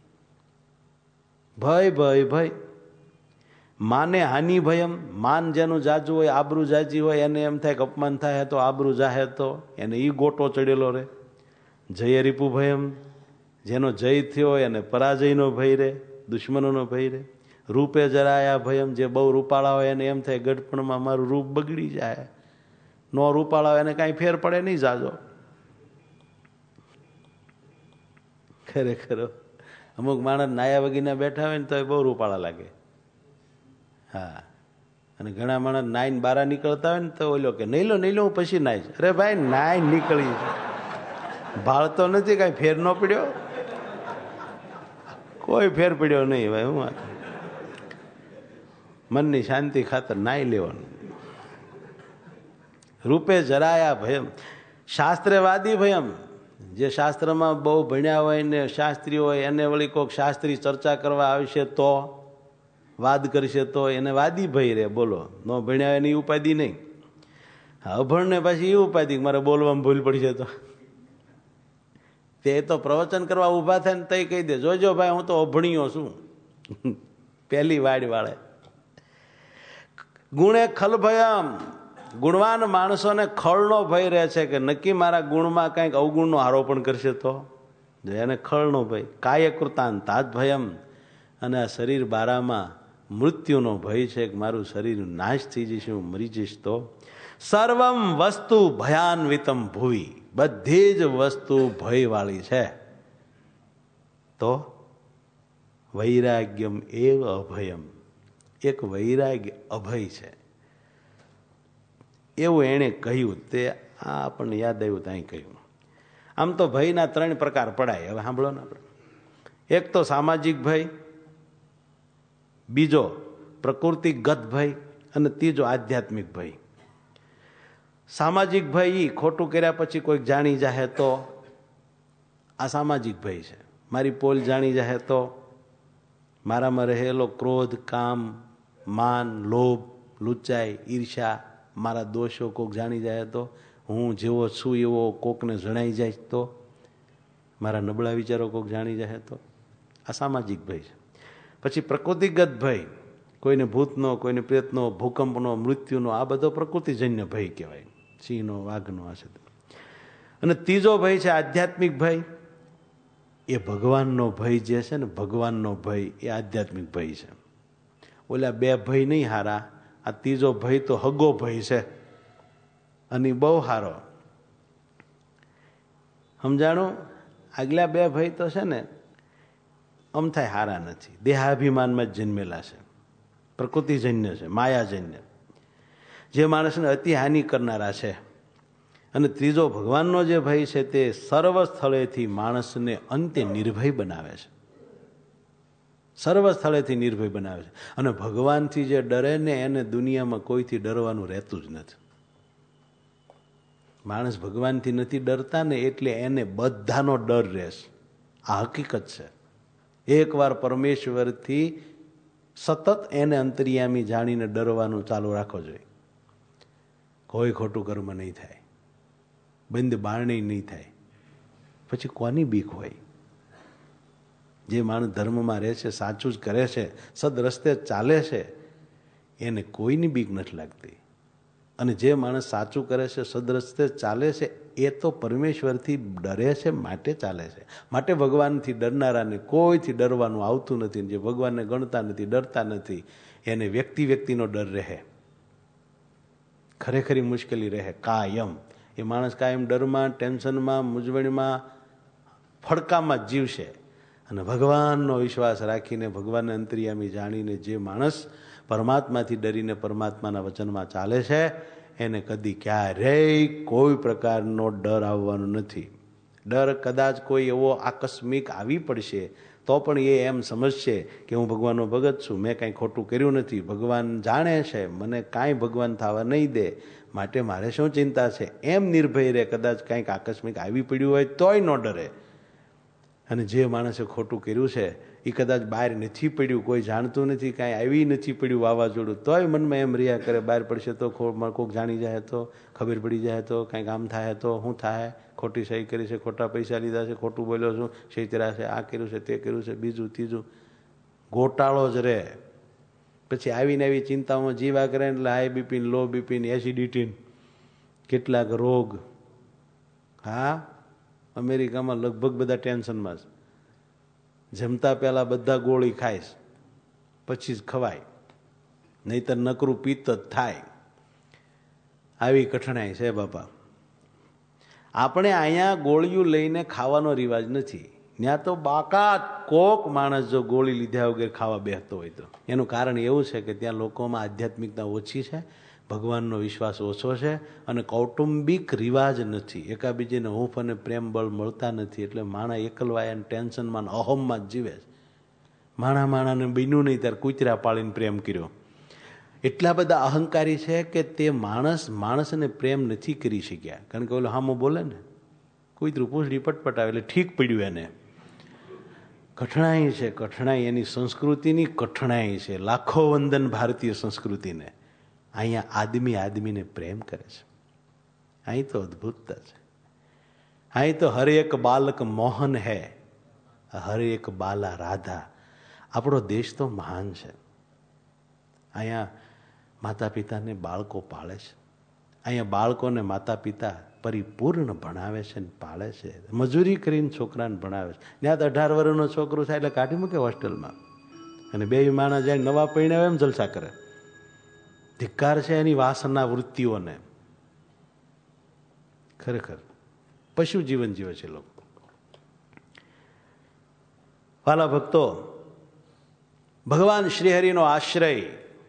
ભય ભય ભય. માને હાનિ ભયમ. માન જેનું જાજુ હોય, આબરૂ જાજી હોય, એને એમ થાય કે અપમાન થાય તો આબરૂ જાહે તો એને ઈ ગોટો ચડેલો રહે. જય રીપુ ભયમ. જેનો જય થયો હોય એને પરાજયનો ભય રહે, દુશ્મનોનો ભય રહે. રૂપે જરાયા ભયમ. જે બહુ રૂપાળા હોય એને એમ થાય ગઢપણમાં મારું રૂપ બગડી જાય. નો રૂપાળા હોય એને કાંઈ ફેર પડે નહીં જાજો. ખરેખર અમુક માણસ નાયા વગીના બેઠા હોય ને તો એ બહુ રૂપાળા લાગે. હા, અને ઘણા માણસ નાઈને બારા નીકળતા હોય ને તો ઓલો કે નહીં લો હું પછી નાઈશ. અરે ભાઈ નાઈ નીકળી, ભાળતો નથી, કાંઈ ફેર ન પડ્યો, કોઈ ફેર પડ્યો નહીં ભાઈ. હું મનની શાંતિ ખાતર નાઈ લેવાનું. રૂપે જરાયા ભયમ. શાસ્ત્રવાદી ભયમ. જે શાસ્ત્રમાં બહુ ભણ્યા હોય ને શાસ્ત્રી હોય એને વળી કોઈક શાસ્ત્રી ચર્ચા કરવા આવશે તો, વાદ કરશે તો એને વાદી ભય રહે. બોલો, ન ભણ્યા હોય એની ઉપાધિ નહીં. અભણને પાછી એ ઉપાધિ મારે બોલવામાં ભૂલ પડશે તો. તે તો પ્રવચન કરવા ઊભા થાય ને તઈ કહી દે, જોજો ભાઈ હું તો અભણ્યો છું. પહેલી વાડ વાળે. ગુણે ખલ ભયમ. ગુણવાન માણસોને ખળનો ભય રહે છે કે નક્કી મારા ગુણમાં કંઈક અવગુણનો આરોપણ કરશે તો, એને ખળનો ભય. કાય કૃતાંત તાત ભયમ. અને આ શરીર બારામાં મૃત્યુનો ભય છે કે મારું શરીર નાશ થઈ જશે, હું મરી જઈશ તો. સર્વમ વસ્તુ ભયાન્વિતમ ભૂવી. બધી જ વસ્તુ ભયવાળી છે. તો વૈરાગ્યમ એવ અભયમ. એક વૈરાગ્ય અભય છે એવું એણે કહ્યું. તે આ આપણને યાદ આવ્યું ત્યાં કહ્યું. આમ તો ભયના 3 પ્રકાર પડાય. હવે સાંભળો ને આપણે. એક તો સામાજિક ભય, બીજો પ્રકૃતિગત ભય અને ત્રીજો આધ્યાત્મિક ભય. સામાજિક ભય એ ખોટું કર્યા પછી કોઈક જાણી જાહે તો આ સામાજિક ભય છે. મારી પોલ જાણી જાહે તો, મારામાં રહેલો ક્રોધ, કામ, માન, લોભ, લુચાઈ, ઈર્ષા, મારા દોષો કોઈક જાણી જાય તો, હું જેવો છું એવો કોકને જણાઈ જાય તો, મારા નબળા વિચારો કોઈક જાણી જાય તો, આ સામાજિક ભય છે. પછી પ્રકૃતિગત ભય, કોઈને ભૂતનો, કોઈને પ્રેતનો, ભૂકંપનો, મૃત્યુનો, આ બધો પ્રકૃતિજન્ય ભય કહેવાય. સિંહનો, વાઘનો, આ છે. અને ત્રીજો ભય છે આધ્યાત્મિક ભય. એ ભગવાનનો ભય જે છે ને, ભગવાનનો ભય એ આધ્યાત્મિક ભય છે. ઓલા 2 ભય નહીં હારા, આ ત્રીજો ભય તો હગો ભય છે અને બહુ સારો. સમજાણું? આગલા 2 ભય તો છે ને અમથાય હારા નથી, દેહાભિમાનમાં જ જન્મેલા છે, પ્રકૃતિજન્ય છે, માયાજન્ય, જે માણસને અતિ હાનિ કરનારા છે. અને ત્રીજો ભગવાનનો જે ભય છે તે સર્વ સ્થળેથી માણસને અંતે નિર્ભય બનાવે છે. સર્વ સ્થળેથી નિર્ભય બનાવે છે. અને ભગવાનથી જે ડરે ને એને દુનિયામાં કોઈથી ડરવાનું રહેતું જ નથી. માણસ ભગવાનથી નથી ડરતા ને એટલે એને બધાનો ડર રહેશે. આ હકીકત છે. એકવાર પરમેશ્વરથી સતત એને અંતર્યામી જાણીને ડરવાનું ચાલુ રાખો જોઈએ. કોઈ ખોટું કર્મ નહીં થાય, બંધ બારણી નહીં થાય, પછી કોની બીક હોય? જે માણસ ધર્મમાં રહે છે, સાચું જ કરે છે, સદરસ્તે ચાલે છે, એને કોઈની બીક નથી લાગતી. અને જે માણસ સાચું કરે છે, સદરસ્તે ચાલે છે, એ તો પરમેશ્વરથી ડરે છે, માટે ચાલે છે. માટે ભગવાનથી ડરનારાને કોઈથી ડરવાનું આવતું નથી. જે ભગવાનને ગણતા નથી, ડરતા નથી, એને વ્યક્તિનો ડર રહે, ખરેખરી મુશ્કેલી રહે કાયમ. એ માણસ કાયમ ડરમાં, ટેન્શનમાં, મૂંઝવણમાં, ફડકામાં જ જીવશે. અને ભગવાનનો વિશ્વાસ રાખીને, ભગવાનને અંતર્યામી જાણીને જે માણસ પરમાત્માથી ડરીને પરમાત્માના વચનમાં ચાલે છે, એને કદી ક્યારેય કોઈ પ્રકારનો ડર આવવાનો નથી. ડર કદાચ કોઈ એવો આકસ્મિક આવી પડશે તો પણ એ એમ સમજશે કે હું ભગવાનનો ભગત છું, મેં કાંઈ ખોટું કર્યું નથી, ભગવાન જાણે છે, મને કાંઈ ભગવાન થવા નહીં દે, માટે મારે શું ચિંતા છે, એમ નિર્ભય રહે. કદાચ કાંઈક આકસ્મિક આવી પડ્યું હોય તોય ન ડરે. અને જે માણસે ખોટું કર્યું છે એ કદાચ બહાર નથી પડ્યું, કોઈ જાણતું નથી, કાંઈ આવી નથી પડ્યું વાવાઝોડું, તોય મનમાં એમ રહ્યા કરે બહાર પડશે તો કોઈક જાણી જાય તો, ખબર પડી જાય તો, કાંઈક આમ થાય તો શું થાય, ખોટી સહી કરી છે, ખોટા પૈસા લીધા છે, ખોટું બોલ્યો છું, છેતરા છે, આ કર્યું છે, તે કર્યું છે, બીજું ત્રીજું, ગોટાળો જ રહે. પછી આવીને આવી ચિંતાઓમાં જીવા કરે એટલે high BP, low BP, acidity, કેટલાક રોગ. હા, અમેરિકામાં લગભગ બધા ટેન્શનમાં છે. જમતા પહેલાં બધા ગોળી ખાય, પછી જ ખવાય, નહીતર નકરું પિત્ત જ થાય. આવી કઠણાઈ છે બાપા. આપણે અહીંયા ગોળીઓ લઈને ખાવાનો રિવાજ નથી. ત્યાં તો બાકાત કોક માણસ જો ગોળી લીધા વગર ખાવા બેસતો હોય તો એનું કારણ એવું છે કે ત્યાં લોકોમાં આધ્યાત્મિકતા ઓછી છે, ભગવાનનો વિશ્વાસ ઓછો છે, અને કૌટુંબિક રિવાજ નથી, એકાબીજીને હૂંફ અને પ્રેમ બળ મળતા નથી. એટલે માણસ એકલવાયા, ટેન્શનમાં, અહમમાં જ જીવે છે. માણાને બીનું નહીં ત્યારે કૂતરા પાળીને પ્રેમ કર્યો. એટલા બધા અહંકારી છે કે તે માણસને પ્રેમ નથી કરી શક્યા. કારણ કે ઓલો હામો બોલે ને, કૂતરું પૂંછડી પટપટાવે એટલે ઠીક પડ્યું એને. કઠણાઈ છે, કઠણાઈ એની સંસ્કૃતિની કઠણાઈ છે. લાખો વંદન ભારતીય સંસ્કૃતિને. અહીંયા આદમીને પ્રેમ કરે છે. અહીં તો અદ્ભુતતા છે. અહીં તો હર એક બાલક મોહન હૈ, હર એક બાલા રાધા. આપણો દેશ તો મહાન છે. અહીંયા માતા પિતાને બાળકો પાળે છે. અહીંયા બાળકોને માતા પિતા પરિપૂર્ણ ભણાવે છે ને પાળે છે. મજૂરી કરીને છોકરાને ભણાવે છે. ત્યાં તો 18 વર્ષનો છોકરો થાય એટલે કાઢી મૂકે હોસ્ટેલમાં, અને 2 માણસ જાય નવા પરિણાવે એમ જલસા કરે. ધિક્કાર છે એની વાસના વૃત્તિઓને. ખરેખર પશુ જીવન જીવે છે લોકો. વાલા ભક્તો, ભગવાન શ્રીહરિનો આશ્રય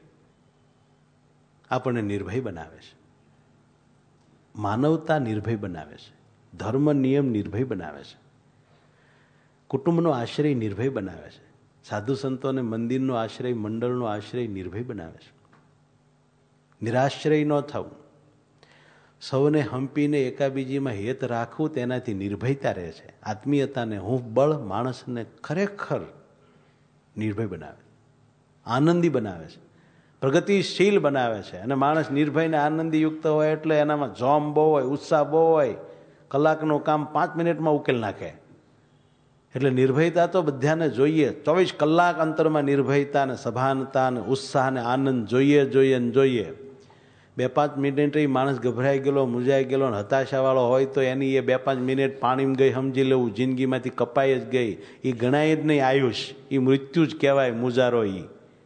આપણને નિર્ભય બનાવે છે, માનવતા નિર્ભય બનાવે છે, ધર્મ નિયમ નિર્ભય બનાવે છે, કુટુંબનો આશ્રય નિર્ભય બનાવે છે, સાધુ સંતોને મંદિરનો આશ્રય, મંડળનો આશ્રય નિર્ભય બનાવે છે. નિરાશ્રય ન થવું, સૌને હંપીને એકાબીજીમાં હેત રાખવું, તેનાથી નિર્ભયતા રહે છે. આત્મીયતાને હૂંફ બળ માણસને ખરેખર નિર્ભય બનાવે, આનંદી બનાવે છે, પ્રગતિશીલ બનાવે છે. અને માણસ નિર્ભય ને આનંદી યુક્ત હોય એટલે એનામાં જોમ બહુ હોય, ઉત્સાહ બહુ હોય, કલાકનું કામ 5 મિનિટમાં ઉકેલ નાખે. એટલે નિર્ભયતા તો બધાને જોઈએ. 24 કલાક અંતરમાં નિર્ભયતા ને સભાનતા ને ઉત્સાહ ને આનંદ જોઈએ. 2-5 મિનિટ માણસ ગભરાઈ ગયેલો, મૂંઝાઈ ગયેલો, હતાશાવાળો હોય તો એની એ 2-5 મિનિટ પાણીમાં ગઈ સમજી લેવું, જિંદગીમાંથી કપાઈ જ ગઈ, એ ગણાય જ નહીં આયુષ, એ મૃત્યુ જ કહેવાય, મૂંઝારો. એ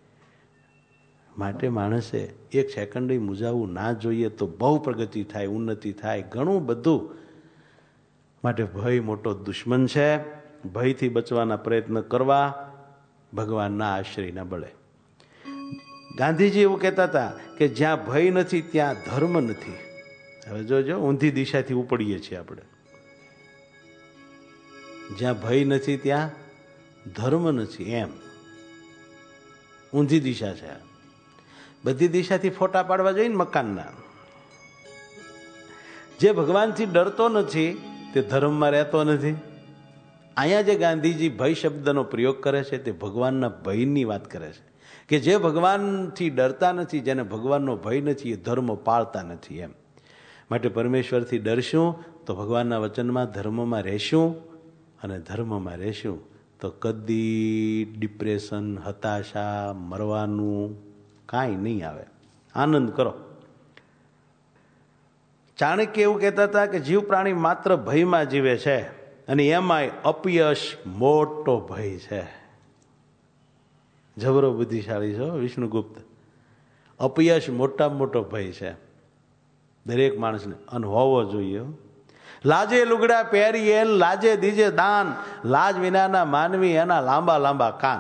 માટે માણસે 1 સેકન્ડ મૂંઝાવવું ના જોઈએ, તો બહુ પ્રગતિ થાય, ઉન્નતિ થાય, ઘણું બધું. માટે ભય મોટો દુશ્મન છે. ભયથી બચવાના પ્રયત્ન કરવા, ભગવાનના આશ્રયના બળે. ગાંધીજી એવું કહેતા હતા કે જ્યાં ભય નથી ત્યાં ધર્મ નથી. હવે જોજો, ઊંધી દિશાથી ઉપડીએ છીએ આપણે. જ્યાં ભય નથી ત્યાં ધર્મ નથી, એમ ઊંધી દિશા છે. બધી દિશાથી ફોટા પાડવા જોઈએ ને મકાનના. જે ભગવાનથી ડરતો નથી તે ધર્મમાં રહેતો નથી. અહીંયા જે ગાંધીજી ભય શબ્દનો પ્રયોગ કરે છે તે ભગવાનના ભયની વાત કરે છે, કે જે ભગવાનથી ડરતા નથી, જેને ભગવાનનો ભય નથી, એ ધર્મ પાળતા નથી. એમ માટે પરમેશ્વરથી ડરશું તો ભગવાનના વચનમાં ધર્મમાં રહેશું, અને ધર્મમાં રહેશું તો કદી ડિપ્રેશન, હતાશા, મરવાનું કાંઈ નહીં આવે. આનંદ કરો. ચાણક્ય એવું કહેતા હતા કે જીવ પ્રાણી માત્ર ભયમાં જીવે છે, અને એમાંય અપયશ મોટો ભય છે. જબરો બુદ્ધિશાળી છો વિષ્ણુગુપ્ત. અપયશ મોટામાં મોટો ભય છે દરેક માણસને, અને હોવો જોઈએ. લાજે લુગડા પહેરીએ, લાજે દીજે દાન, લાજ વિનાના માનવી એના લાંબા લાંબા કાન.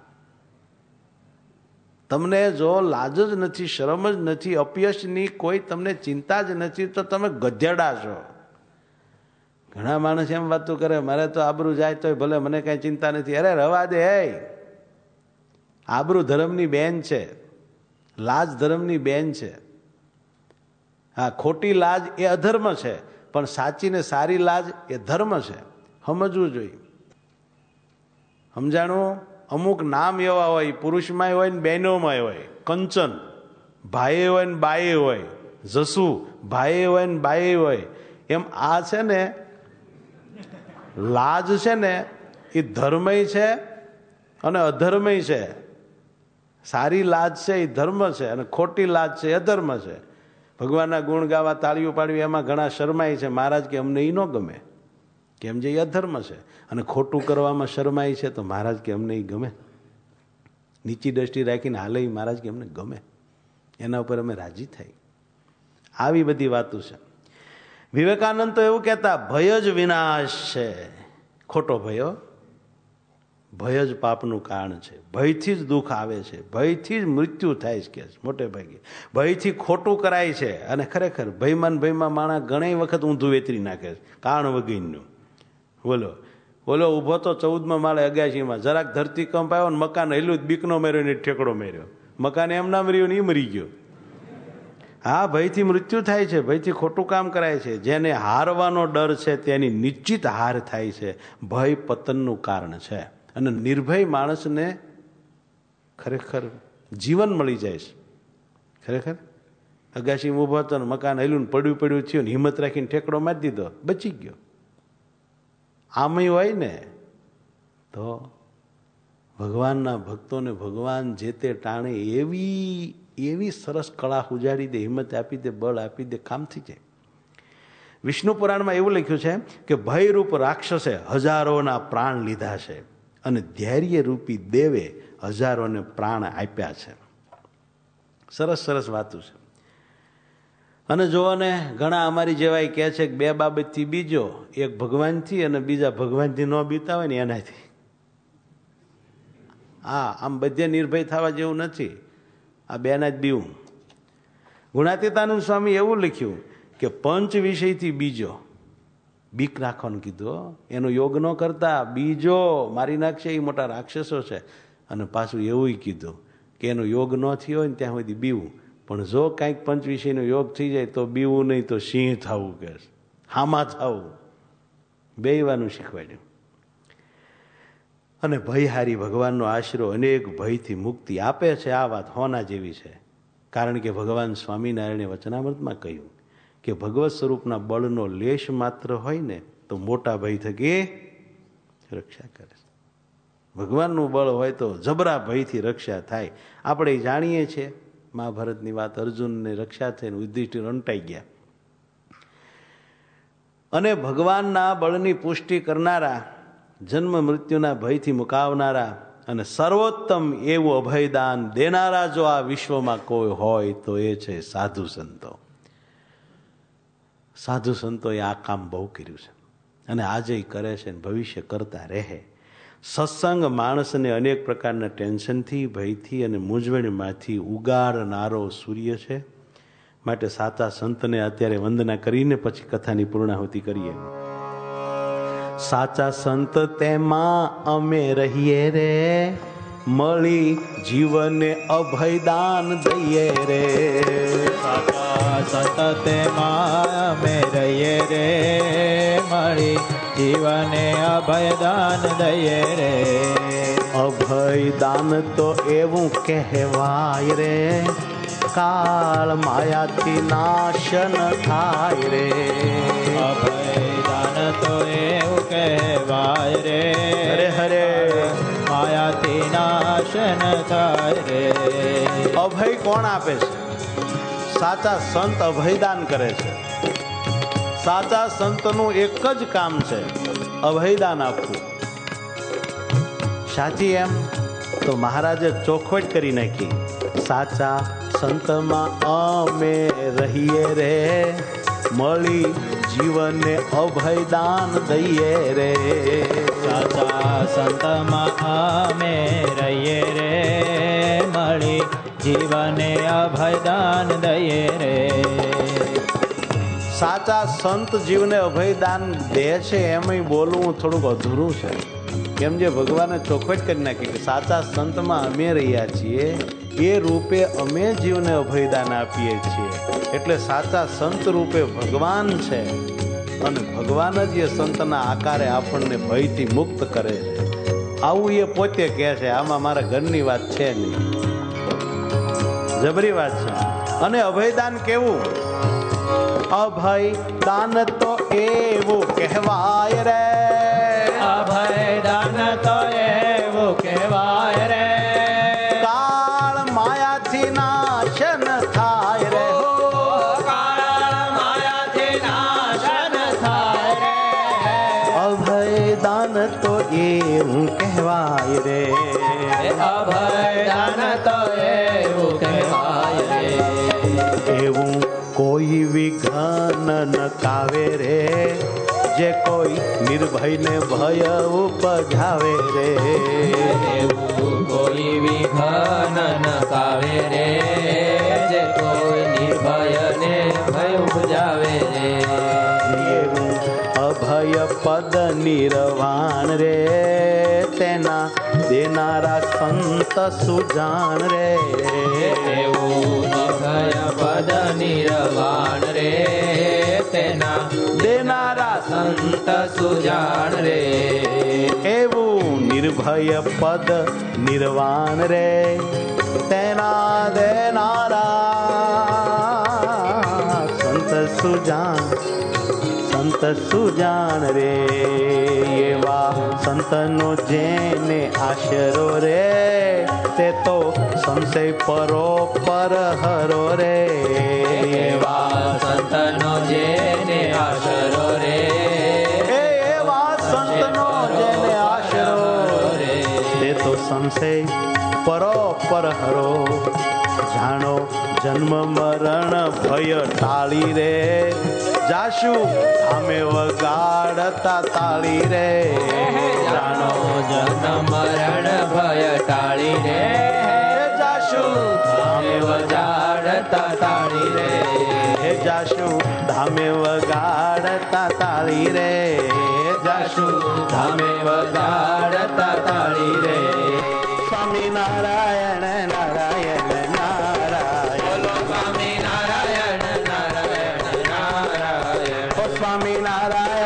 તમને જો લાજ જ નથી, શરમ જ નથી, અપયશની કોઈ તમને ચિંતા જ નથી, તો તમે ગધેડા છો. ઘણા માણસ એમ વાતો કરે, મારે તો આબરૂ જાય તોય ભલે, મને કઈ ચિંતા નથી. અરે રવા દે. આબરૂ ધર્મની બેન છે, લાજ ધર્મની બેન છે. હા, ખોટી લાજ એ અધર્મ છે, પણ સાચી ને સારી લાજ એ ધર્મ છે. સમજવું જોઈએ. સમજાણું? અમુક નામ એવા હોય, પુરુષમાં હોય ને બહેનોમાં હોય. કંચન ભાઈ હોય ને બાઈ હોય, જસુ ભાઈ હોય ને બાઈ હોય. એમ આ છે ને લાજ છે ને એ ધર્મય છે અને અધર્મય છે. સારી લાજ છે એ ધર્મ છે, અને ખોટી લાજ છે એ અધર્મ છે. ભગવાનના ગુણ ગાવા, તાળીઓ પાડવી, એમાં ઘણા શરમાય છે. મહારાજ કે અમને એ ન ગમે, કેમ જે એ અધર્મ છે. અને ખોટું કરવામાં શરમાય છે તો મહારાજ કે અમને એ ગમે. નીચી દ્રષ્ટિ રાખીને હાલે એ મહારાજ કે અમને ગમે, એના ઉપર અમે રાજી થાય. આવી બધી વાતો છે. વિવેકાનંદ તો એવું કહેતા, ભય જ વિનાશ છે. ખોટો ભય, ભય જ પાપનું કારણ છે. ભયથી જ દુઃખ આવે છે, ભયથી જ મૃત્યુ થાય છે કે મોટે ભાગે. ભયથી ખોટું કરાય છે, અને ખરેખર ભયમાં માણસ ઘણી વખત ઊંધું વેતરી નાખે છે, કારણ વગરનું. બોલો બોલો, ઊભો તો 14મા માળે અગાશીમાં, જરાક ધરતીકંપ આવ્યો ને મકાન હેલું, બીકનો મેર્યો ને ઠેકડો મેર્યો. મકાન એમ ના મર્યું ને એ મરી ગયો. હા, ભયથી મૃત્યુ થાય છે, ભયથી ખોટું કામ કરાય છે. જેને હારવાનો ડર છે તેની નિશ્ચિત હાર થાય છે. ભય પતનનું કારણ છે, અને નિર્ભય માણસને ખરેખર જીવન મળી જાય છે. ખરેખર અગાશીમાં ઊભો હતો ને મકાન હેલું પડ્યું થયું ને હિંમત રાખીને ઠેકડો મારી દીધો, બચી ગયો. આમય હોય ને તો ભગવાનના ભક્તોને ભગવાન જે તે ટાણે એવી સરસ કળા ઉજાડી દે, હિંમત આપી દે, બળ આપી દે, કામ થઈ જાય. વિષ્ણુ પુરાણમાં એવું લખ્યું છે કે ભયરૂપ રાક્ષસે હજારોના પ્રાણ લીધા છે, અને ધૈર્ય રૂપી દેવે હજારોને પ્રાણ આપ્યા છે. સરસ સરસ વાતો છે. અને જોવો ને, ઘણા અમારી જેવા કહે છે કે બે બાબતથી બીજો, એક ભગવાનથી અને બીજા ભગવાનથી ન બીતા હોય ને એનાથી. હા, આમ બધે નિર્ભય થવા જેવું નથી, આ બેના જ બીવું. ગુણાતીતાનંદ સ્વામી એવું લખ્યું કે પંચ વિષયથી બીજો, બીક રાખવાનું કીધું. એનો યોગ ન કરતા બીજો મારી નાખશે, એ મોટા રાક્ષસો છે. અને પાછું એવું કીધું કે એનો યોગ ન થયો હોય ને ત્યાં સુધી બીવું, પણ જો કાંઈક પંચ વિષયનો યોગ થઈ જાય તો બીવું નહીં, તો સિંહ થવું, કે હામા થવું. બેયવાનું શીખવાડ્યું. અને ભયહારી ભગવાનનો આશરો અનેક ભયથી મુક્તિ આપે છે. આ વાત હોના જેવી છે, કારણ કે ભગવાન સ્વામિનારાયણે વચનામૃતમાં કહ્યું કે ભગવત સ્વરૂપના બળનો લેશ માત્ર હોય ને તો મોટા ભય થકી રક્ષા કરે છે. ભગવાનનું બળ હોય તો જબરા ભયથી રક્ષા થાય. આપણે જાણીએ છીએ મહાભારતની વાત, અર્જુનને રક્ષા થઈને યુધિષ્ઠિર અંટાઈ ગયા. અને ભગવાનના બળની પુષ્ટિ કરનારા, જન્મ મૃત્યુના ભયથી મુકાવનારા અને સર્વોત્તમ એવું અભયદાન દેનારા જો આ વિશ્વમાં કોઈ હોય તો એ છે સાધુ સંતો. સાધુ સંતોએ આ કામ બહુ કર્યું છે, અને આજે કરે છે, ભવિષ્ય કરતા રહે. સત્સંગ માણસને અનેક પ્રકારના ટેન્શનથી, ભયથી અને મૂંઝવણમાંથી ઉગાડનારો સૂર્ય છે. માટે સાચા સંતને અત્યારે વંદના કરીને પછી કથાની પૂર્ણાહુતિ કરીએ. સાચા સંત તેમાં અમે રહીએ રે, મળી જીવને અભયદાન દઈએ રે.
સાચા સંત તેમાં અમે રહીએ રે, મળી જીવને અભયદાન દઈએ રે.
અભયદાન તો એવું કહેવાય રે, કાળ માયાથી નાશ ન થાય રે.
અભયદાન તો એવું કહેવાય રે,
હરે હરે
માયાથી નાશ ન થાય રે.
અભય કોણ આપે છે? સાચા સંત અભયદાન કરે છે. સાચા સંતનું એક જ કામ છે, અભયદાન આપવું. સાચી એમ તો મહારાજે ચોખવટ કરી નાખી, સાચા સંતમાં અમે રહીએ રે, મળી જીવનને અભયદાન દઈએ રે.
સાચા સંતમાં અમે રહીએ રે, મળી જીવને અભયદાન દઈએ રે.
સાચા સંત જીવને અભયદાન દે છે એમ બોલવું થોડુંક અધૂરું છે. કેમ જે ભગવાને ચોખવટ કરી નાખી કે સાચા સંતમાં અમે રહ્યા છીએ, એ રૂપે અમે જીવને અભયદાન આપીએ છીએ. એટલે સાચા સંત રૂપે ભગવાન છે, અને ભગવાન જ એ સંતના આકારે આપણને ભયથી મુક્ત કરે છે. આવું એ પોતે કહે છે. આમાં મારા ઘરની વાત છે નહીં, જબરી વાત છે. અને અભયદાન કેવું? અભયદાન તો એવું કહેવાય રે,
અભયદાન તો એવું કહેવાય રે,
કાળ માયાથી નાશ ન થાય રે.
કાળ માયાથી નાશ ન થાય રે.
અભયદાન તો એવું કહેવાય રે,
અભયદાન તો એવું કહેવાય રે.
એવું કોઈ વિઘ્ન ન કાવે રે, જે કોઈ નિર્ભયને ભય ઉપજાવે રે.
એવું કોઈ વિઘ્ન ન કાવે રે, જે કોઈ નિર્ભયને ભય ઉપજાવે રે.
એવું અભય પદ નિર્વાણ રે, તેના દેનારા સંત સુજાણ રે.
એવું અભય પદ નિર્વાણ રે, તેના
દેનારા
સંત સુજાણ રે.
એવું નિર્ભય પદ નિર્વાણ રે, તેના દેનારા સંત સુજાણ રે. એવા સંતનો જેને આશરો રે, તે તો સંશય પરોપર હરો રે.
એવા સંતનો જેને આશરો રે,
એવા સંતનો જેને આશરો રે, તે તો સંશય પરોપર હરો. જાણો જન્મ મરણ ભય ટાળી રે, જાશુ ધામે વગાડતા તાળી રે.
જાણો જન્મ મરણ ભય ટાળી રે,
જાશુ
ધામે વગાડતા તાળી રે.
જાશુ ધામે વગાડતા તાળી રે, જાશુ
ધામે વગાડતા તાળી રે.
સ્વામી નારાયણ નારાયણ નારાયણ,
બોલો સ્વામી નારાયણ નારાયણ નારાયણ.
સ્વામી નારાયણ